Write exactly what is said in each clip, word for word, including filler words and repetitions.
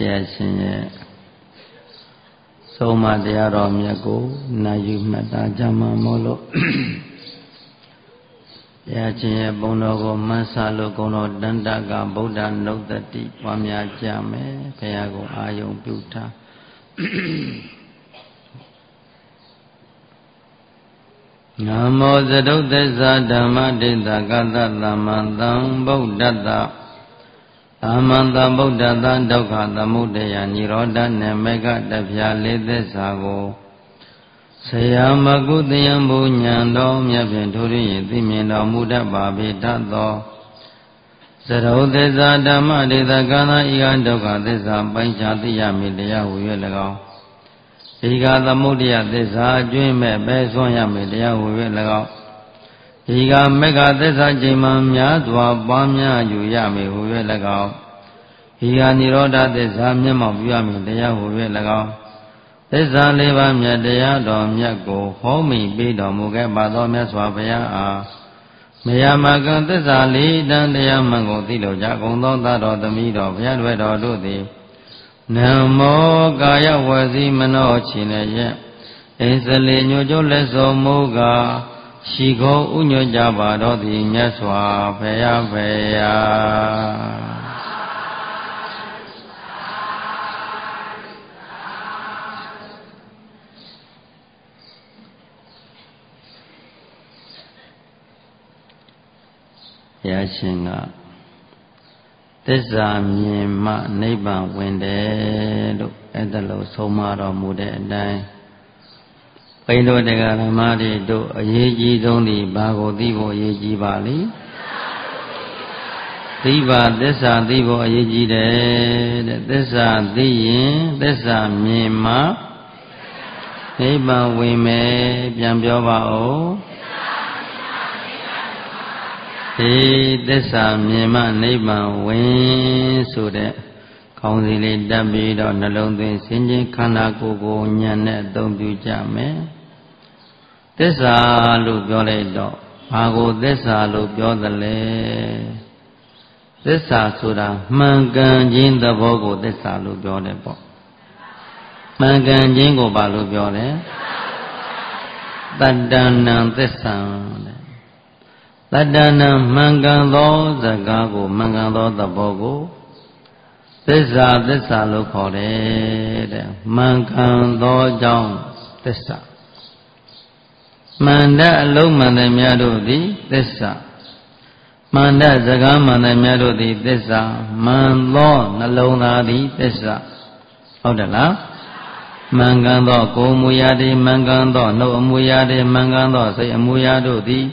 ရားရှင်ရဲ့ဆုံးမတရားတော်မြတ်ကိုနာယူမှတ်သားကြမှာမို့လို့ဘုရားရှင်ရဲ့ဘုန်းတော်ကိုမှန်းဆလို့ဂုဏ်တော်တန်တကဗုဒ္ဓနုတ္တိပွားများကြမယ်ဘုရားကိုအာယုံပြုထားနမောသတုသစ္စာဓမ္မဒိဋ္ဌကတသမ္မံသံဗုဒ္ဓတ္တသမ္မံသံဗုဒ္ဓတ္တဒုက္ခသမုဒယនិရောဓနမေကတပြာလေးသစ္စာကိုဆရာမကုသယံဘုညံတော်မြတ်ဖြင့်ထိုရည်သိမြင်တော်မူတတ်ပါပေတတ်သောသရုပ်သစ္စာဓမ္မဒိဋ္ဌကသာဤကဒုက္ခသစ္စာပိုင်းခြားသိရမည်တရားဟူ၍၎င်းဤကသမုဒယသစ္စာအကျွင်းမဲ့ပဲဆွမ်းရမည်တရားဟူ၍၎င်းဤကမေဃသစ္စာချိန်မှများစွာပွားများယူရမည်ဟူ၍၎င်းဤကនិရောဓသစ္စာမျက်မှောက်ပြုရမည်တရားဟူ၍၎င်းသစ္စာလေးပါးမြတ်တရားတော်မြတ်ကိုဟောမိပေးတော်မူခဲ့ပါသောမြတ်စွာဘုရားအားမယမကံသစ္စာလေးတန်တရားမှန်ကိုသိလိုကြကုန်သောသာတော်သမီးတော်ဘုရားတွေတော်တို့သည်နမောကာယဝစီမနောချင်လည်းရဲ့အိစလေညိုကျိုးလက်စုံမူကားရှိခိုးဥညွတ်ကြပါတော်သည်မြတ်စွာဘုရားဘုရားဘုရားရှင်ကသစ္စာမြင်မှနိဗ္ဗာန်ဝင်တယ်လို့အဲ့ဒါလို့ဆုံးမတော်မူတဲ့အတိုင်းဘိန်းတို့တရားဓမ္မတွေတို့အရေးကြီးဆုံးဒီဘာကိုသိဖို့အရေးကြီးပါလိသိပါသစ္စာသိဖို့အရေးကြီးတယ်တဲ့သစ္စာသိရင်သစ္စာမြင်မှနိဗ္ဗာန်ဝင်မယ်ပြန်ပြောပါဦးဒီသစ္စာမြင်မှနိဗ္ဗာန်ဝင်ဆိုတဲ့ခေါင်းစီလေးတက်ပြီးတော့နှလုံးသွင်းစဉ်းချင်းခန္ဓာကိုယ်ကိုဉာဏ်နဲ့အသုံးပြုကြမယ်သစ္စာလို့ပြောလိုက်တော့ဘာကိုသစ္စာလို့ပြောသလဲသစ္စာဆိုတာမှန်ကန်ခြင်းသဘောကိုသစ္စာလို့ပြောတယ်ပေါ့မှန်ကန်ခြင်းကိုဘာလို့ပြောလဲတတ္တနံသစ္စာတတ္တနံမှန်ကန်သောစကားကိုမှန်ကန်သောသဘောကိုသစ္စာသစ္စာလို့ခေါ်တယ်တဲ့မှန်ကန်သောကြောင့်သစ္စာမှန်တဲ့အလုံးမှန်တဲ့များတို့သည်သစ္စာမှန်တဲ့စကားမှန်တဲ့များတို့သည်သစ္စာမှန်သောနှလုံးသားသည်သစ္စာဟုတ်တယ်လားမှန်ကန်သောကိုယ်မူရာတွေမှန်ကန်သောနှုတ်အမူအရာတွေမှန်ကန်သောစိတ်အမူအရာတို့သည်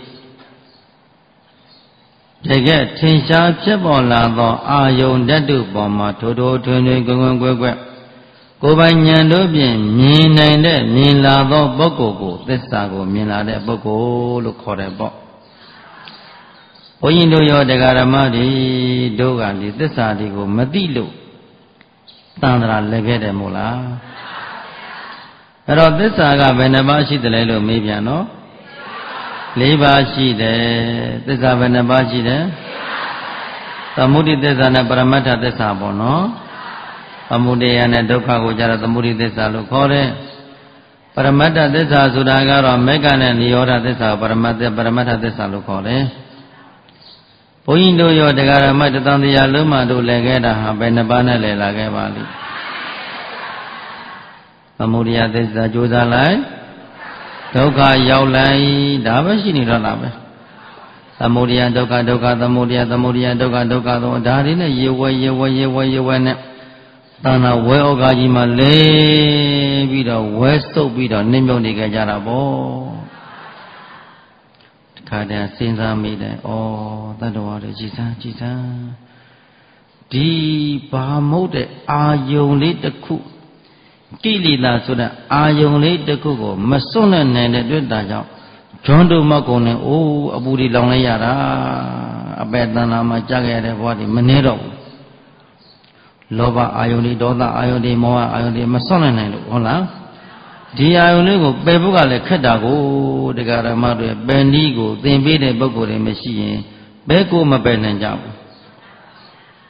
တကယ်ထင်ရှားဖြစ်ပေါ်လာသောအာယုန်ဓာတုပေါ်မှာထိုးထိုးထွင်းထွင်းကွယ်ကွယ်ကွယ်ကွယ်ကိုယ်ပိုင်ဉာဏ်တို့ဖြင့်မြင်နိုင်တဲ့မြင်လာသောပုဂ္ဂိုလ်ကိုသစ္စာကိုမြင်လာတဲ့ပုဂ္ဂိုလ်လို့ခေါ်တယ်ပေါ့ဘုန်းကြီးတို့ရောတရားဓမ္မတွေတို့ကဒီသစ္စာတွေကိုမသိလို့တန်ត្រာလဲခဲ့တယ်မို့လားအဲ့တော့သစ္စာကဘယ်နှပါးရှိတယ်လဲလို့မေးပြန်နော်လေးပါးရှိတယ်သစ္စာဘယ်နှပါးရှိတယ်သမုဒိသစ္စာနဲ့ပရမတ္ထသစ္စာပေါ့နော်သမုဒယနဲ့ဒုက္ခကိုကြတော့သမုဒိသစ္စာလို့ခေါ်တယ်ပရမတ္ထသစ္စာဆိုတာကတော့မေဃနဲ့និရောဓသစ္စာပရမတ္ထပရမတ္ထသစ္စာလို့ခေါ်တယ်ဘုန်းကြီးတို့ရောတရားဓမ္မတသံတရားလုံးမှတို့လည်းခဲ့တာဟာဘယ်နှပါးနဲ့လဲလာခဲ့ပါလိမ့်သမုဒယသစ္စာကြိုးစားလိုက်ဒုက္ခရောက်လိုက်ဒါပဲရှိနေတော့တာပဲသမုဒယဒုက္ခဒုက္ခသမုဒယသမုဒယဒုက္ခဒုက္ခသောဒါတွေနဲ့ရေဝဲရေဝဲရေဝဲရေဝဲနဲ့တဏ္ဍဝဲဩဃာကြီးမှာလဲပြီးတော့ဝဲစုပ်ပြီးတော့နှိမ့်မြုပ်နေကြကြတာပေါ့တခါတည်းစဉ်းစားမိတယ်ဩတတ္တဝါတွေကြည်စမ်းကြည်စမ်းဒီဘာမဟုတ်တဲ့အာယုံလေးတစ်ခုကိလေသာဆိုတဲ့အာယုံလေးတစ်ခုကိုမစွန့်နိုင်တဲ့တွေ့တာကြောင့်ဂျွန်းတို့မကုံနဲ့အိုးအပူတွေလောင်လိုက်ရတာအပယ်တဏ္ဍာမှာကြာခဲ့ရတဲ့ဘဝတွေမနှဲတော့ဘူးလောဘအာယုန်တွေဒေါသအာယုန်တွေမောဟအာယုန်တွေမစွန့်နိုင်လို့ဟုတ်လားဒီအာယုန်လေးကိုပယ်ဖို့ကလည်းခက်တာကိုတရားဓမ္မတွေပယ်နည်းကိုသင်ပေးတဲ့ပုဂ္ဂိုလ်တွေမရှိရင်ဘယ်ကိုမပယ်နိုင်ကြဘူး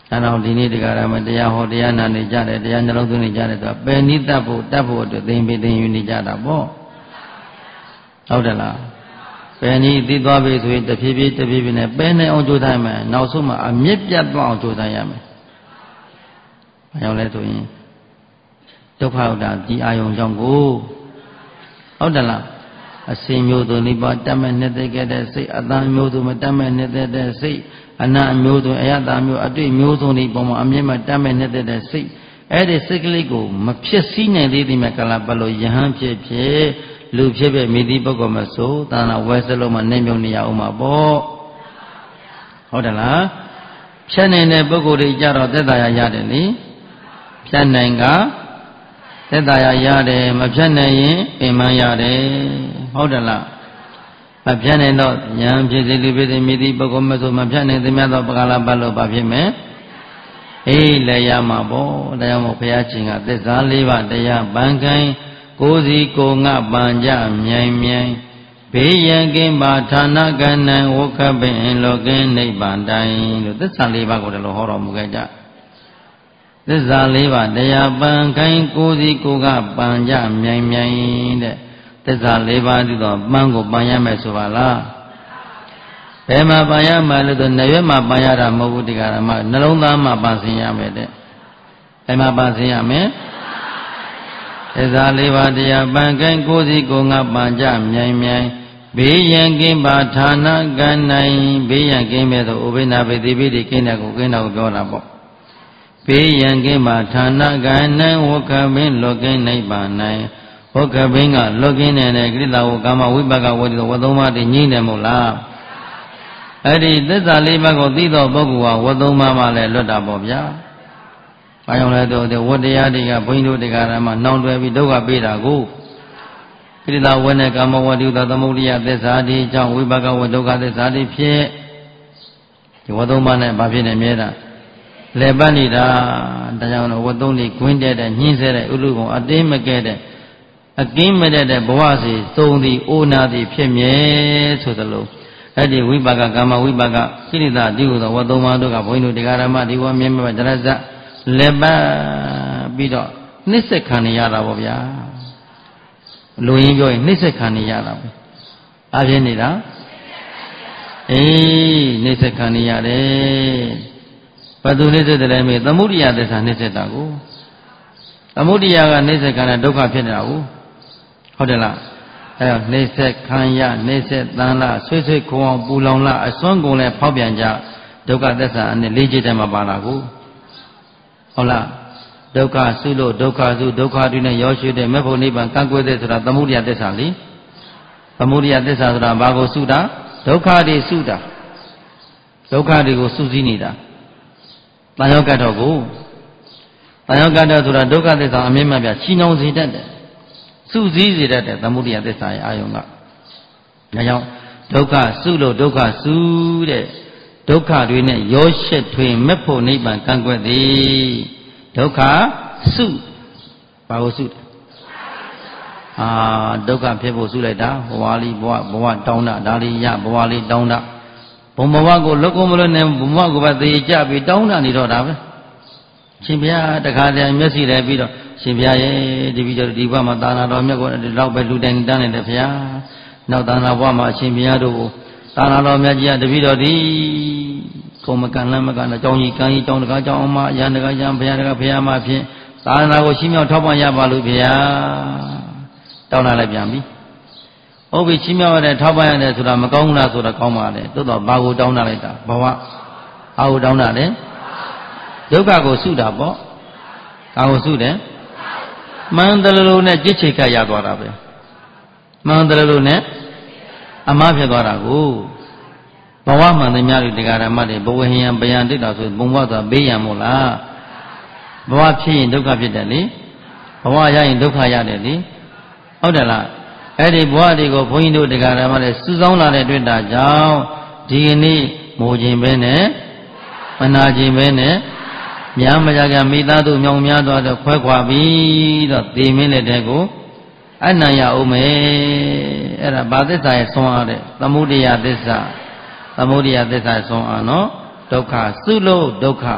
တော်ဒီနေ့တရားဓမ္မတရားဟောတရားနာနေကြတယ်တရားနှလုံးသွင်းနေကြတယ်ဆိုတော့ပယ်နိတ္တဖို့တတ်ဖို့အတွက်သင်ပေးသင်ယူနေကြတာပေါ့ဟုတ်တယ်လားပယ်နိသိသွားပြီဆိုရင်တဖြည်းဖြည်းတဖြည်းဖြည်းနဲ့ပယ်နိုင်အောင်ကြိုးစားမယ်နောက်ဆုံးမှအမြင့်ပြတ်သွားအောင်ကြိုးစားရမယ်ဘာကြောင့်လဲဆိုရင်ဒုက္ခဥဒ္ဒါဒီအာယုံကြောင့်ကိုဟုတ်တယ်လားအစင်မျိုးသူနိဗ္ဗာန်တတ်မဲ့နှစ်သက်ခဲ့တဲ့စိတ်အတန်မျိုးသူမတတ်မဲ့နှစ်သက်တဲ့စိတ်အနအမျိုးသူအယတမျိုးအတွေ့မျိုးစုံဒီပုံမှာအမြင့်မတတ်မဲ့နှစ်သက်တဲ့စိတ်အဲ့ဒီစိတ်ကလေးကိုမဖြစ်စည်းနိုင်သေးသည်မဲ့ကလာပတ်လို့ယဟန်ဖြစ်ဖြစ်လူဖြစ်ဖြစ်မိသည့်ပုဂ္ဂိုလ်မဆိုတဏ္ဍဝဲစလုံးမှာနေမြုံနေရအောင်မှာပေါ့ဟုတ်တယ်လားဖြတ်နိုင်တဲ့ပုဂ္ဂိုလ်တွေကြတော့သက်သာရရတယ်လေဖြတ်နိုင်ကသက်သာရရတယ်မဖြတ်နိုင်ရင်ပင်မရတယ်ဟုတ်တယ်လားမဖြတ်နိုင်တော့ဉာဏ်ဖြစ်စေလူဖြစ်စေမိသည့်ပုဂ္ဂိုလ်မဆိုမဖြတ်နိုင်သမျှသောပကလာပတ်လို့ဘာဖြစ်မယ်အေးလည်းရမှာပေါ့တရားမို့ဘုရားရှင်ကသစ္စာလေးပါးတရားပန်းခိုင်းကိုယ်စီကိုငါပန်ကြမြိုင်မြိုင်ဘေးရန်ကင်းပါဌာနကဏ္ဍဝက္ခပင်လောကင်းနိဗ္ဗာန်တိုင်လို့သစ္စာလေးပါးကိုလည်းဟောတော်မူခဲ့ကြသစ္စာလေးပါးတရားပန်ခိုင်းကိုယ်စီကိုကပန်ကြမြိုင်မြိုင်တဲ့သစ္စာလေးပါးဒီတော့ပန်းကိုပန်ရမယ်ဆိုပါလားဘယ်မှာပန်ရမှာလဲဆိုနရွက်မှာပန်ရတာမဟုတ်ဘူးဒီကရမနှလုံးသားမှာပန်ဆင်ရမယ်တဲ့ဘယ်မှာပန်ဆင်ရမယ်သစ္စာလေးပါးတရားပန်ခိုင်းကိုယ်စီကိုငါပန်ကြမြိုင်မြိုင်ဘေးရန်ကင်းပါဌာနကံနိုင်ဘေးရန်ကင်းမဲ့ဆိုဥပိ္ပနာပိတိပိတိကင်းတဲ့ကိုကင်းတဲ့ကိုပြောတာပေါ့ဘေးရန်ကင်းပါဌာနကံနိုင်ဝက္ခပင်လောကင်းနိဗ္ဗာန်နိုင်ဝက္ခပင်ကလောကင်းနေတဲ့ကိလေသာဝကာမဝိပါကဝတ္တိဝသုံးပါးတည်ငြိမ့်တယ်မို့လားအဲ့ဒီသစ္စာလေးပါးကိုသိသောပုဂ္ဂိုလ်ဟာဝသုံးပါးမှလည်းလွတ်တာပေါ့ဗျာဘာကြောင့်လဲဆိုတော့ဝတ္တရားတွေကဘုန်းကြီးတို့တရားဓမ္မနှောင်တွယ်ပြီးဒုက္ခပေးတာကိုကိလေသာဝနဲ့ကာမဝတ္တိသသမုဒိယသစ္စာဒီကြောင့်ဝိပါကဝဒုက္ခသစ္စာဒီဖြစ်ဒီဝသုံးပါးနဲ့ဘာဖြစ်နေမြဲတာလဲပတ်နေတာဒါကြောင့်ဝသုံးလေးခွင်းတဲ့တဲ့ညှင်းဆဲတဲ့ဥလူကုံအတင်းမကဲတဲ့အကင်းမတဲ့တဲ့ဘဝစီသုံးသည်အိုနာသည်ဖြစ်မြဲဆိုသလိုအဲ့ဒီဝိပါကကာမဝိပါကကိလေသာဒီဟုသောဝသုံးပါးတို့ကဘုန်းကြီးတို့တရားဓမ္မဒီဝမြဲမြဲတရဇလက်ပတ်ပြီးတော့နှိစ္စခံနေရတာပေါ့ဗျာလူရင်းပြောရင်နှိစ္စခံနေရတာပဲအပြင်းနေတာအေးနှိစ္စခံနေရတယ်ဘယ်သူနှိစ္စတယ်လဲမေးသမုဒိယသစ္စာနှိစ္စတာကိုသမုဒိယကနှိစ္စခံတဲ့ဒုက္ခဖြစ်နေတာကိုဟုတ်တယ်လားအဲတော့နှိစ္စခံရနှိစ္စတန်လားဆွေးဆွေးခုံအောင်ပူလောင်လားအစွမ်းကုန်လဲဖောက်ပြန်ကြဒုက္ခသစ္စာနဲ့လေးချက်တည်းမှာပါလာကိုဟုတ်လားဒုက္ခစုလို့ဒုက္ခစုဒုက္ခတွေနဲ့ရောရှိတဲ့မေဖို့နိဗ္ဗာန်ကံကွယ်တဲ့ဆိုတာသမုဒိယသစ္စာလေသမုဒိယသစ္စာဆိုတာဘာကိုစုတာဒုက္ခတွေစုတာဒုက္ခတွေကိုစုစည်းနေတာတန်ရောကတ်တော်ကိုတန်ရောကတ်တော်ဆိုတာဒုက္ခသစ္စာအမြင့်မှပြချီနှောင်စေတတ်တယ်စုစည်းစေတတ်တယ်သမုဒိယသစ္စာရဲ့အာယုံကဒါကြောင့်ဒုက္ခစုလို့ဒုက္ခစုတဲ့ဒုက္ခတွေနဲ့ရောရှက်ထွေမေဖို့နိဗ္ဗာန်ကံကွယ်သည်ဒုက္ခစုဘာကိုစုအာဒုက္ခဖြစ်ဖို့စုလိုက်တာဘဝလေးဘဝဘဝတောင်းတာဒါလေးရဘဝလေးတောင်းတာဘုံဘဝကိုလောကုမလို့နေဘုံဘဝကိုပဲသေကြပြီးတောင်းတာနေတော့တာပဲရှင်ဘုရားတခါတည်းမျက်စိလဲပြီးတော့ရှင်ဘုရားရဲ့ဒီပြီးတော့ဒီဘဝမှာသာနာတော်မြတ်ကိုဒီလောက်ပဲလူတိုင်းတန်းနေတယ်ဘုရားနောက်သာနာဘဝမှာအရှင်ဘုရားတို့ကိုသာနာတော်မြတ်ကြီးကတပည့်တော်ဒီကိုမကန်လမ်းမကန်တော့ကြောင်းကြီးကံကြီးကြောင်းတကားကြောင်းအမအရန်တကားရန်ဘုရားတကားဘုရားမဖြင့်သာသနာကိုရှင်းမြောက်ထောက်ပံ့ရပါလို့ဘုရားတောင်းလာလိုက်ပြန်ပြီဟုတ်ပြီရှင်းမြောက်ရတဲ့ထောက်ပံ့ရတယ်ဆိုတာမကောင်းဘူးလားဆိုတာကောင်းပါလေသို့တော့ဘာကိုတောင်းတာလိုက်တာဘဝအာကိုတောင်းတာလေဒုက္ခကိုစုတာပေါ့ဒါကိုစုတယ်မှန်တယ်လို့နဲ့ကြစ်ချိတ်ကရသွားတာပဲမှန်တယ်လို့နဲ့အမှားဖြစ်သွားတာကိုဘဝမှန်သမျှတွေတရားဓမ္မတွေဘဝဟိယံဗျံတိတာဆိုဘုံဘဝဆိုတာဘေးရန်မို့လားဘဝဖြစ်ရင်ဒုက္ခဖြစ်တယ်လေဘဝရရင်ဒုက္ခရတယ်လေဟုတ်တယ်လားအဲ့ဒီဘဝတွေကိုဘုန်းကြီးတို့တရားဓမ္မတွေစူးစောင်းလာတဲ့တွေ့တာကြောင့်ဒီကနေ့မိုးခြင်းပဲနဲ့မနာခြင်းပဲနဲ့များမကြကြမိသားစုမြောင်များသွားတော့ခွဲခွာပြီးတော့သေမင်းလက်တဲ့ကိုအနံ့ရအောင်မယ်အဲ့ဒါဘာသစ္စာရဲ့ဆွမ်းအားတဲ့သမုဒိယသစ္စာသမုဒိယသစ္စာဆွမ်းအားနော်ဒုက္ခစုလို့ဒုက္ခ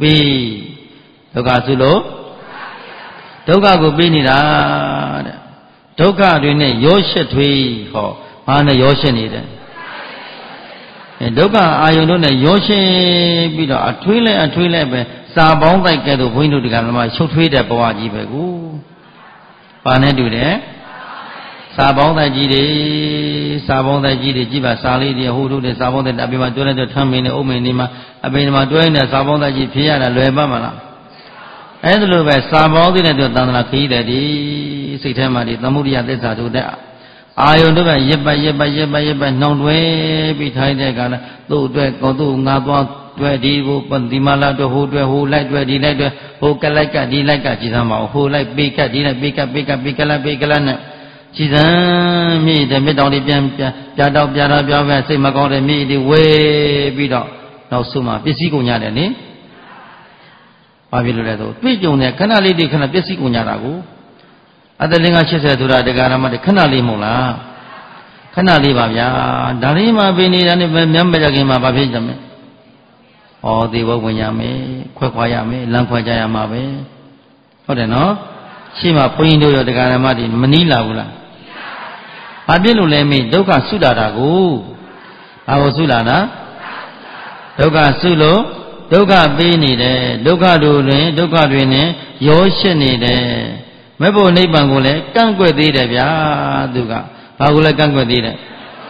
ปีဒုက္ခစုလို့ဒုက္ခကိုပြီးနေတာတဲ့ဒုက္ခတွေနဲ့ရောရှက်ထွေးဟောဘာနဲ့ရောရှက်နေတယ်ဒုက္ခအာယုန်တို့နဲ့ရောရှင်းပြီးတော့အထွေးလဲအထွေးလဲပဲစာပေါင်းတိုက်ကဲ့သို့ဘုန်းကြီးတို့ဒီကနေ့မှရှုပ်ထွေးတဲ့ဘဝကြီးပဲကိုဘာနဲ့တူတယ်စာပေါင်းတိုက်ကြီးတွေစာပေါင်းတိုက်ကြီးတွေကြည့်ပါစာလေးတွေဟိုတို့တွေစာပေါင်းတိုက်အပြင်မှာတွဲလိုက်တော့ထမ်းမင်းနဲ့အုံမင်းနေမှာအပြင်မှာတွဲနေတဲ့စာပေါင်းတိုက်ကြီးဖြေရတာလွယ်ပါမလားအဲ့ဒါလိုပဲစာပေါင်းသေးတဲ့တို့တန်ត្រာခီးတယ်ဒီစိတ်ထဲမှာဒီသမုဒိယသစ္စာတို့တဲ့အာယုန်တို့ကရစ်ပတ်ရစ်ပတ်ရစ်ပတ်ရစ်ပတ်နှောင်တွဲပြီးထိုင်တဲ့ကလည်းသူ့အတွက်ကိုသူ့ငါသွားတွဲဒီကိုပတိမလာတို့ဟိုတွဲဟိုလိုက်တွဲဒီလိုက်တွဲဟိုကလိုက်ကဒီလိုက်ကကြည်စမ်းပါဟိုလိုက်ပေးကဒီလိုက်ပေးကပေးကပေးကလာပေးကလာနဲ့ကြည်စမ်းမြည်တဲ့မြစ်တောင်တွေပြန်ပြန်ပြတော့ပြတော့ပြောပဲစိတ်မကောင်းတဲ့မြည်တွေဝေးပြီးတော့နောက်ဆုံးမှပစ္စည်းကုန်ကြတယ်နိဘာဖြစ်လို့လဲဆိုတွေ့ကြုံတဲ့ခဏလေးတွေခဏပစ္စည်းကုန်ကြတာကိုအတ္တလင်္ကာ၈၀ဆိုတာတရားဓမ္မတွေခဏလေးမဟုတ်လားခဏလေးပါဗျာဒါလေးမှပြနေတာနဲ့မျက်မကြခင်မှာဘာဖြစ်ကြမလဲဩသေဘဝင်ရမယ်ခွဲခွာရမယ်လမ်းခွဲကြရမှာပဲဟုတ်တယ်နော်ရှိမှဘုန်းကြီးတို့ရောတရားဓမ္မတွေမနီးလာဘူးလားဘာဖြစ်လို့လဲမေးဒုက္ခဆုလာတာကိုဘာကိုဆုလာတာဒုက္ခဆုလို့ဒုက္ခပေးနေတယ်ဒုက္ခတို့တွင်ဒုက္ခတွေနဲ့ရောရှက်နေတယ်မဲ့ဖို့နိဗ္ဗာန်ကိုလည်းကန့်ကွက်သေးတယ်ဗျာသူကဘာကိုလဲကန့်ကွက်သေးတယ်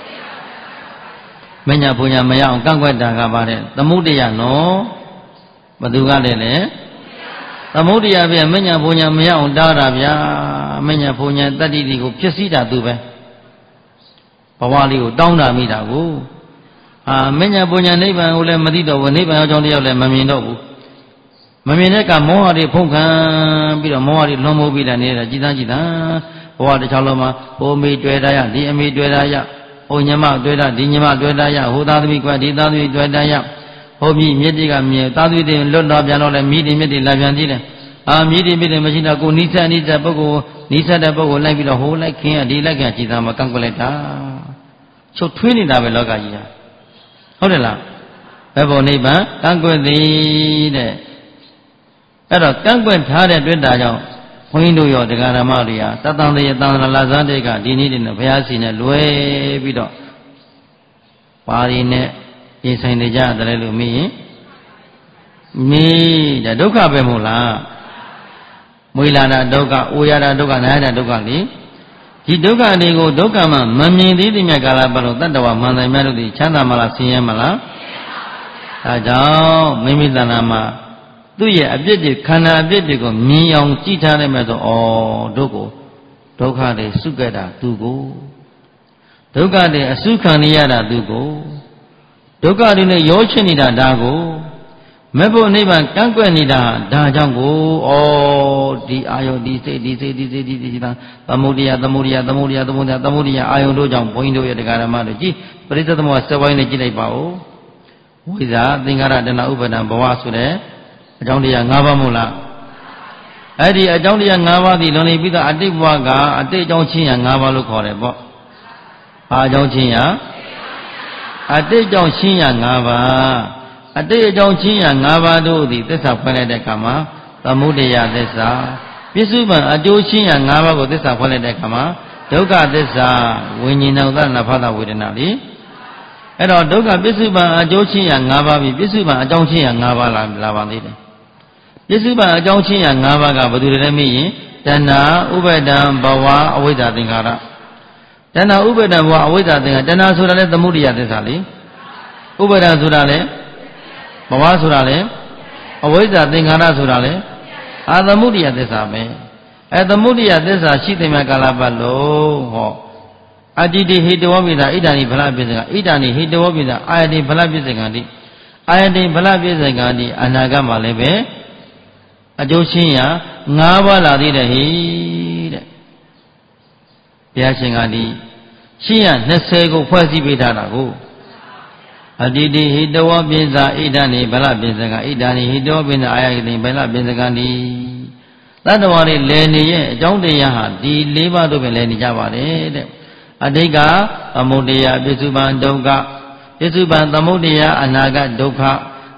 မညာဘုံညာမရအောင်ကန့်ကွက်တာကပါတဲ့သမုဒိယနော်ဘသူကလည်းလေသမုဒိယပြမညာဘုံညာမရအောင်တားတာဗျာမညာဘုံညာတတ္တိတိကိုဖြစ်စည်းတာသူပဲဘဝလေးကိုတောင်းတာမိတာကိုအာမညာဘုံညာနိဗ္ဗာန်ကိုလည်းမသိတော့ဘူးနိဗ္ဗာန်အကြောင်းတရားလည်းမမြင်တော့ဘူးမမြင်တဲ့ကမောဟတွေဖုံးခံပြီးတော့မောဟတွေလွန်မိုးပြီးတာနေတာကြည်သားကြည်သားဘဝတစ်ချောင်းလုံးမှာဟိုမိတွေ့တာရဒီအမိတွေ့တာရဟိုညမတွေ့တာဒီညမတွေ့တာရဟိုသားသမီးကွဒီသားသမီးတွေ့တာရဟိုမြည်မြစ်တွေကမြည်သားသမီးတွေလွတ်တော့ပြန်တော့လဲမြည်တွေမြစ်တွေလာပြန်ကြည့်တယ်အာမြည်တွေမြစ်တွေမရှိတော့ကိုနိစ္စနိစ္စပုဂ္ဂိုလ်နိစ္စတဲ့ပုဂ္ဂိုလ်လိုက်ပြီးတော့ဟိုလိုက်ခင်းရဒီလိုက်ကကြည်သားမှာကန့်ကွက်လိုက်တာချုပ်ထွေးနေတာပဲလောကကြီးဟာဟုတ်တယ်လားဘယ်ပေါ်နိဗ္ဗာန်ကန့်ကွက်သည်တဲ့အဲ့တော့ကန့်ကွက်ထားတဲ့တွေ့တာကြောင့်ဘုန်းကြီးတို့ရောတရားဓမ္မတွေဟာတသံတေသံဃာလာဇာတေကဒီနေ့နဲ့ဘုရားစီနဲ့လွယ်ပြီးတော့ပါရီနဲ့ပြင်ဆိုင်နေကြတယ်လို့မေးရင်မေးတဲ့ဒုက္ခပဲမဟုတ်လားမွေလာတာဒုက္ခအိုရတာဒုက္ခနာရတာဒုက္ခလေဒီဒုက္ခတွေကိုဒုက္ခမှမမြင်သေးတဲ့မြတ်ကာလပတ်လို့တတ္တဝါမှန်တယ်မြတ်တို့ဒီချမ်းသာမလားဆင်းရဲမလားဒါကြောင့်မိမိတဏ္ဍာမှာသူ့ရဲ့အပြစ်တွေခန္ဓာအပြစ်တွေကိုမြင်အောင်ကြည့်ထားနိုင်မဲ့ဆိုဩတို့ကိုဒုက္ခတွေစုခဲ့တာသူကိုဒုက္ခတွေအစုခံနေရတာသူကိုဒုက္ခတွေနဲ့ရောချင်နေတာဒါကိုမဲ့ဖို့နိဗ္ဗာန်ကန့်ကွက်နေတာဒါကြောင့်ကိုဩဒီအာယုဒီစိတ်ဒီစိတ်ဒီစိတ်ဒီစိတ်သမုဒိယသမုဒိယသမုဒိယသမုဒိယသမုဒိယအာယုတို့ကြောင့်ဘုန်းကြီးတို့ရဲ့တရားဓမ္မတွေကြည့်ပရိစ္ဆေသမုပ္ပါစက်ဝိုင်းနဲ့ကြည့်လိုက်ပါဦးဝိဇာသင်္ခါရတဏှဥပါဒံဘဝဆိုတဲ့အကြောင်းတရား၅ပါးမို့လားအဲ့ဒီအကြောင်းတရား၅ပါးဒီလွန်နေပြီးသားအတိတ်ဘဝကအတိတ်အကြောင်းချင်းရ၅ပါးလို့ခေါ်တယ်ပေါ့ဘာအကြောင်းချင်းရအတိတ်အကြောင်းချင်းရ၅ပါးအတိတ်အကြောင်းချင်းရ၅ပါးတို့သည်သစ္စာဖွင့်လိုက်တဲ့အခါမှာသမုဒိယသစ္စာပစ္စုပန်အကျိုးချင်းရ၅ပါးကိုသစ္စာဖွင့်လိုက်တဲ့အခါမှာဒုက္ခသစ္စာဝိညာဉ်တော်သနာဖသဝေဒနာလေအဲ့တော့ဒုက္ခပစ္စုပန်အကျိုးချင်းရ၅ပါးပြီပစ္စုပန်အကြောင်းချင်းရ၅ပါးလာလာပါသေးတယ်ပစ္စုပန်အကြောင်းချင်းရ၅ပါးကဘယ်သူတွေလဲမေးရင်တဏှာဥပါဒံဘဝအဝိဇ္ဇာသင်္ခါရတဏှာဥပါဒံဘဝအဝိဇ္ဇာသင်္ခါရတဏှာဆိုတာလဲသမုဒိယသစ္စာလေဥပါဒံဆိုတာလဲဘဝဆိုတာလဲအဝိဇ္ဇာသင်္ခါရဆိုတာလဲအာသမုဒိယသစ္စာပဲအဲသမုဒိယသစ္စာရှိတဲ့မြတ်ကာလပတ်လုံးဟောအတ္တိတိဟိတဝပိသဣဒာနိဖလပိစကဣဒာနိဟိတဝပိသအာယတိဖလပိစကံတိအာယတိဖလပိစကံတိအနာဂတ်မှာလည်းပဲအကျိုးချင်းရာ၅ပါးလာသေးတယ်ဟိတဲ့ဘုရားရှင်ကဒီရှင်းရ၂၀ကိုဖွဲ့စည်းပေးထားတာကိုအတ္တိတိဟိတဝပိသဣဒာနိဖလပိစကံဣဒာနိဟိတဝပိသအာယတိဖလပိစကံတိတတ္တဝါတွေလည်နေရဲ့အကြောင်းတရားဟာဒီ၄ပါးတို့ပဲလည်နေကြပါတယ်တဲ့အတိတ်ကသမုဒိယပစ္စုပန်ဒုက္ခပစ္စုပန်သမုဒိယအနာဂတ်ဒုက္ခ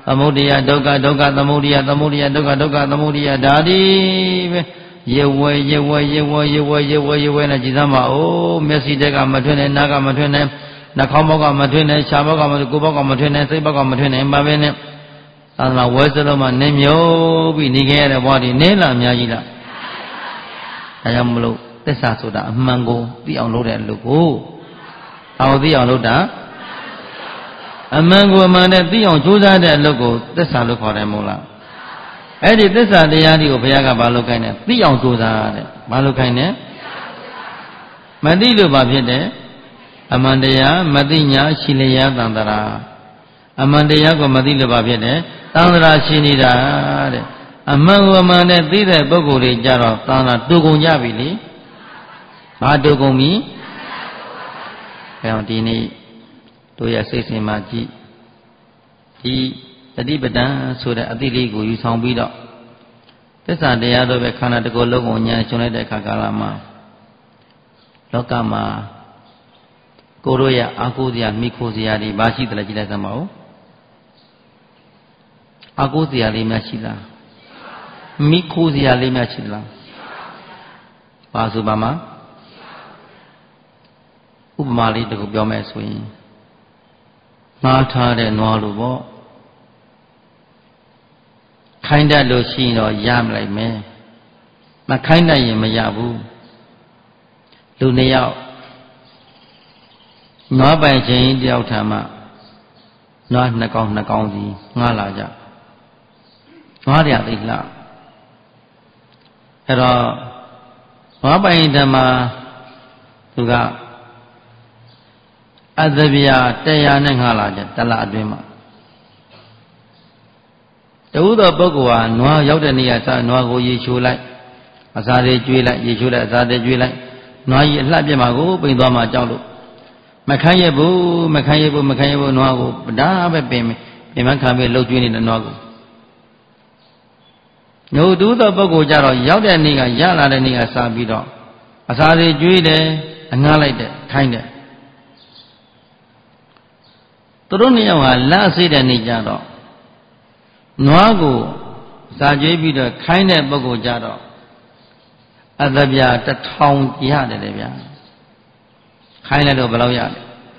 သမုဒယဒုက္ခဒုက္ခသမုဒယသမုဒယဒုက္ခဒုက္ခသမုဒယဒါဒီပဲရေဝဲရေဝဲရေဝဲရေဝဲရေဝဲရေဝဲနဲ့ကြည်စမ်းပါဦးမျက်စိတက်ကမထွင်းနဲ့နားကမထွင်းနဲ့နှာခေါင်းဘောက်ကမထွင်းနဲ့ရှားဘောက်ကမထွင်းကိုယ်ဘောက်ကမထွင်းနဲ့စိတ်ဘောက်ကမထွင်းနဲ့ဘာပဲနဲ့သာသနာဝဲစလုံးမှာနေမျိုးပြီးနေခဲ့ရတဲ့ဘဝဒီနေလာအများကြီးလားဒါကြောင့်မလို့သစ္စာဆိုတာအမှန်ကိုသိအောင်လုပ်တဲ့လူကိုအောင်သိအောင်လုပ်တာအမှန်ကိုအမှန်နဲ့သိအောင်ကြိုးစားတဲ့အလုပ်ကိုသစ္စာလို့ခေါ်တယ်မို့လားအဲ့ဒီသစ္စာတရားတွေကိုဘုရားကဘာလို့ခိုင်းလဲသိအောင်ကြိုးစားတဲ့ဘာလို့ခိုင်းလဲမသိလို့ဘာဖြစ်တယ်အမှန်တရားမသိညာရှိလျာသံတရာအမှန်တရားကိုမသိလို့ဘာဖြစ်တယ်သံတရာရှိနေတာတဲ့အမှန်ကိုအမှန်နဲ့သိတဲ့ပုဂ္ဂိုလ်တွေကြတော့သံတရာတူကုန်ကြပြီလေဘာတူကုန်ပြီအဲအောင်ဒီနေ့တို့ရဲ့စိတ်စဉ်မှာကြည့်ဒီတတိပဒံဆိုတဲ့အသိလေးကိုယူဆောင်ပြီးတော့သစ္စာတရားတို့ပဲခန္ဓာတစ်ခုလုံးကိုညာကျွန်းလိုက်တဲ့အခါကာလမှာလောကမှာကိုတို့ရဲ့အာကိုစရာမိခိုစရာတွေဘာရှိတယ်လဲကြည့်လိုက်စမ်းပါဦးအာကိုစရာလေးများရှိလားမိခိုစရာလေးများရှိလားဘာဆိုပါမှာဥပမာလေးတစ်ခုပြောမယ်ဆိုရင်ငှားထားတဲ့နွားလိုပေါ့ခိုင်းတတ်လို့ရှိရင်တော့ရမလိုက်မယ်မခိုင်းတတ်ရင်မရဘူးလူနှစ်ယောက်နွားပိုင်ချင်းတယောက်ထံမှနွားနှစ်ကောင်နှစ်ကောင်စီငှားလာကြနွားရသိလားအဲ့တော့နွားပိုင်ထံမှသူကအသဗျာတရားနဲ့ငှားလာကြတလအတွင်းမှာတဝုသောပုဂ္ဂိုလ်ဟာနွားရောက်တဲ့နေရာစနွားကိုရေချိုးလိုက်အစာတွေကျွေးလိုက်ရေချိုးလိုက်အစာတွေကျွေးလိုက်နွားကြီးအလှပြက်မှာကိုပိန်သွားမှာကြောက်လို့မခိုင်းရဘူးမခိုင်းရဘူးမခိုင်းရဘူးနွားကိုဒါပဲပင်ပင်မခံပြီးလှုပ်ကျွေးနေတဲ့နွားကိုညိုတူသောပုဂ္ဂိုလ်ကြတော့ရောက်တဲ့နေ့ကရလာတဲ့နေ့ကစပြီးတော့အစာတွေကျွေးတယ်အငှားလိုက်တယ်ခိုင်းတယ်သူတို့နှစ်ယောက်ဟာလက်ဆေးတဲ့နေ့ကြတော့နွားကိုစာကျွေးပြီးတော့ခိုင်းတဲ့ပုဂ္ဂိုလ်ကြတော့အသဗျာတစ်ထောင်ရတယ်လေဗျာခိုင်းလိုက်တော့ဘယ်လောက်ရလဲ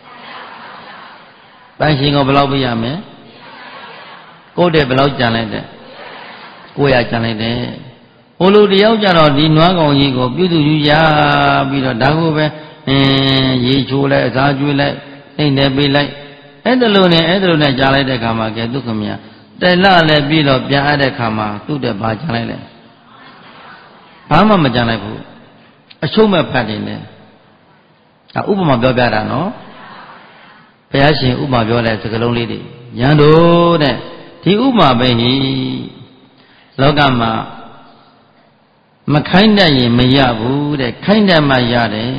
ပိုင်ရှင်ကဘယ်လောက်ပြရမလဲကိုယ်တည်းဘယ်လောက်ကြံလိုက်တဲ့ကိုယ်ရကြံလိုက်တယ်ဟိုလူတယောက်ကြတော့ဒီနွားကောင်ကြီးကိုပြုစုယူရပြီးတော့ဒါကိုပဲအင်းရေချိုးလိုက်အစာကျွေးလိုက်နှိမ့်နေပေးလိုက်အဲ့ဒါလိုနဲ့အဲ့ဒါလိုနဲ့ကြားလိုက်တဲ့ခါမှာကဲဒုက္ခမယတဲလလည်းပြီးတော့ပြန်အပ်တဲ့ခါမှာသူ့တဲ့ဘာကြံလိုက်လဲဘာမှမကြံလိုက်ဘူးအရှုံးမဲ့ဖတ်နေတယ်ဒါဥပမာပြောပြတာနော်ဘုရားရှင်ဥပမာပြောတဲ့စကားလုံးလေးတွေရန်တို့တဲ့ဒီဥပမာပဲဟိလောကမှာမခိုင်းတတ်ရင်မရဘူးတဲ့ခိုင်းတတ်မှရတယ်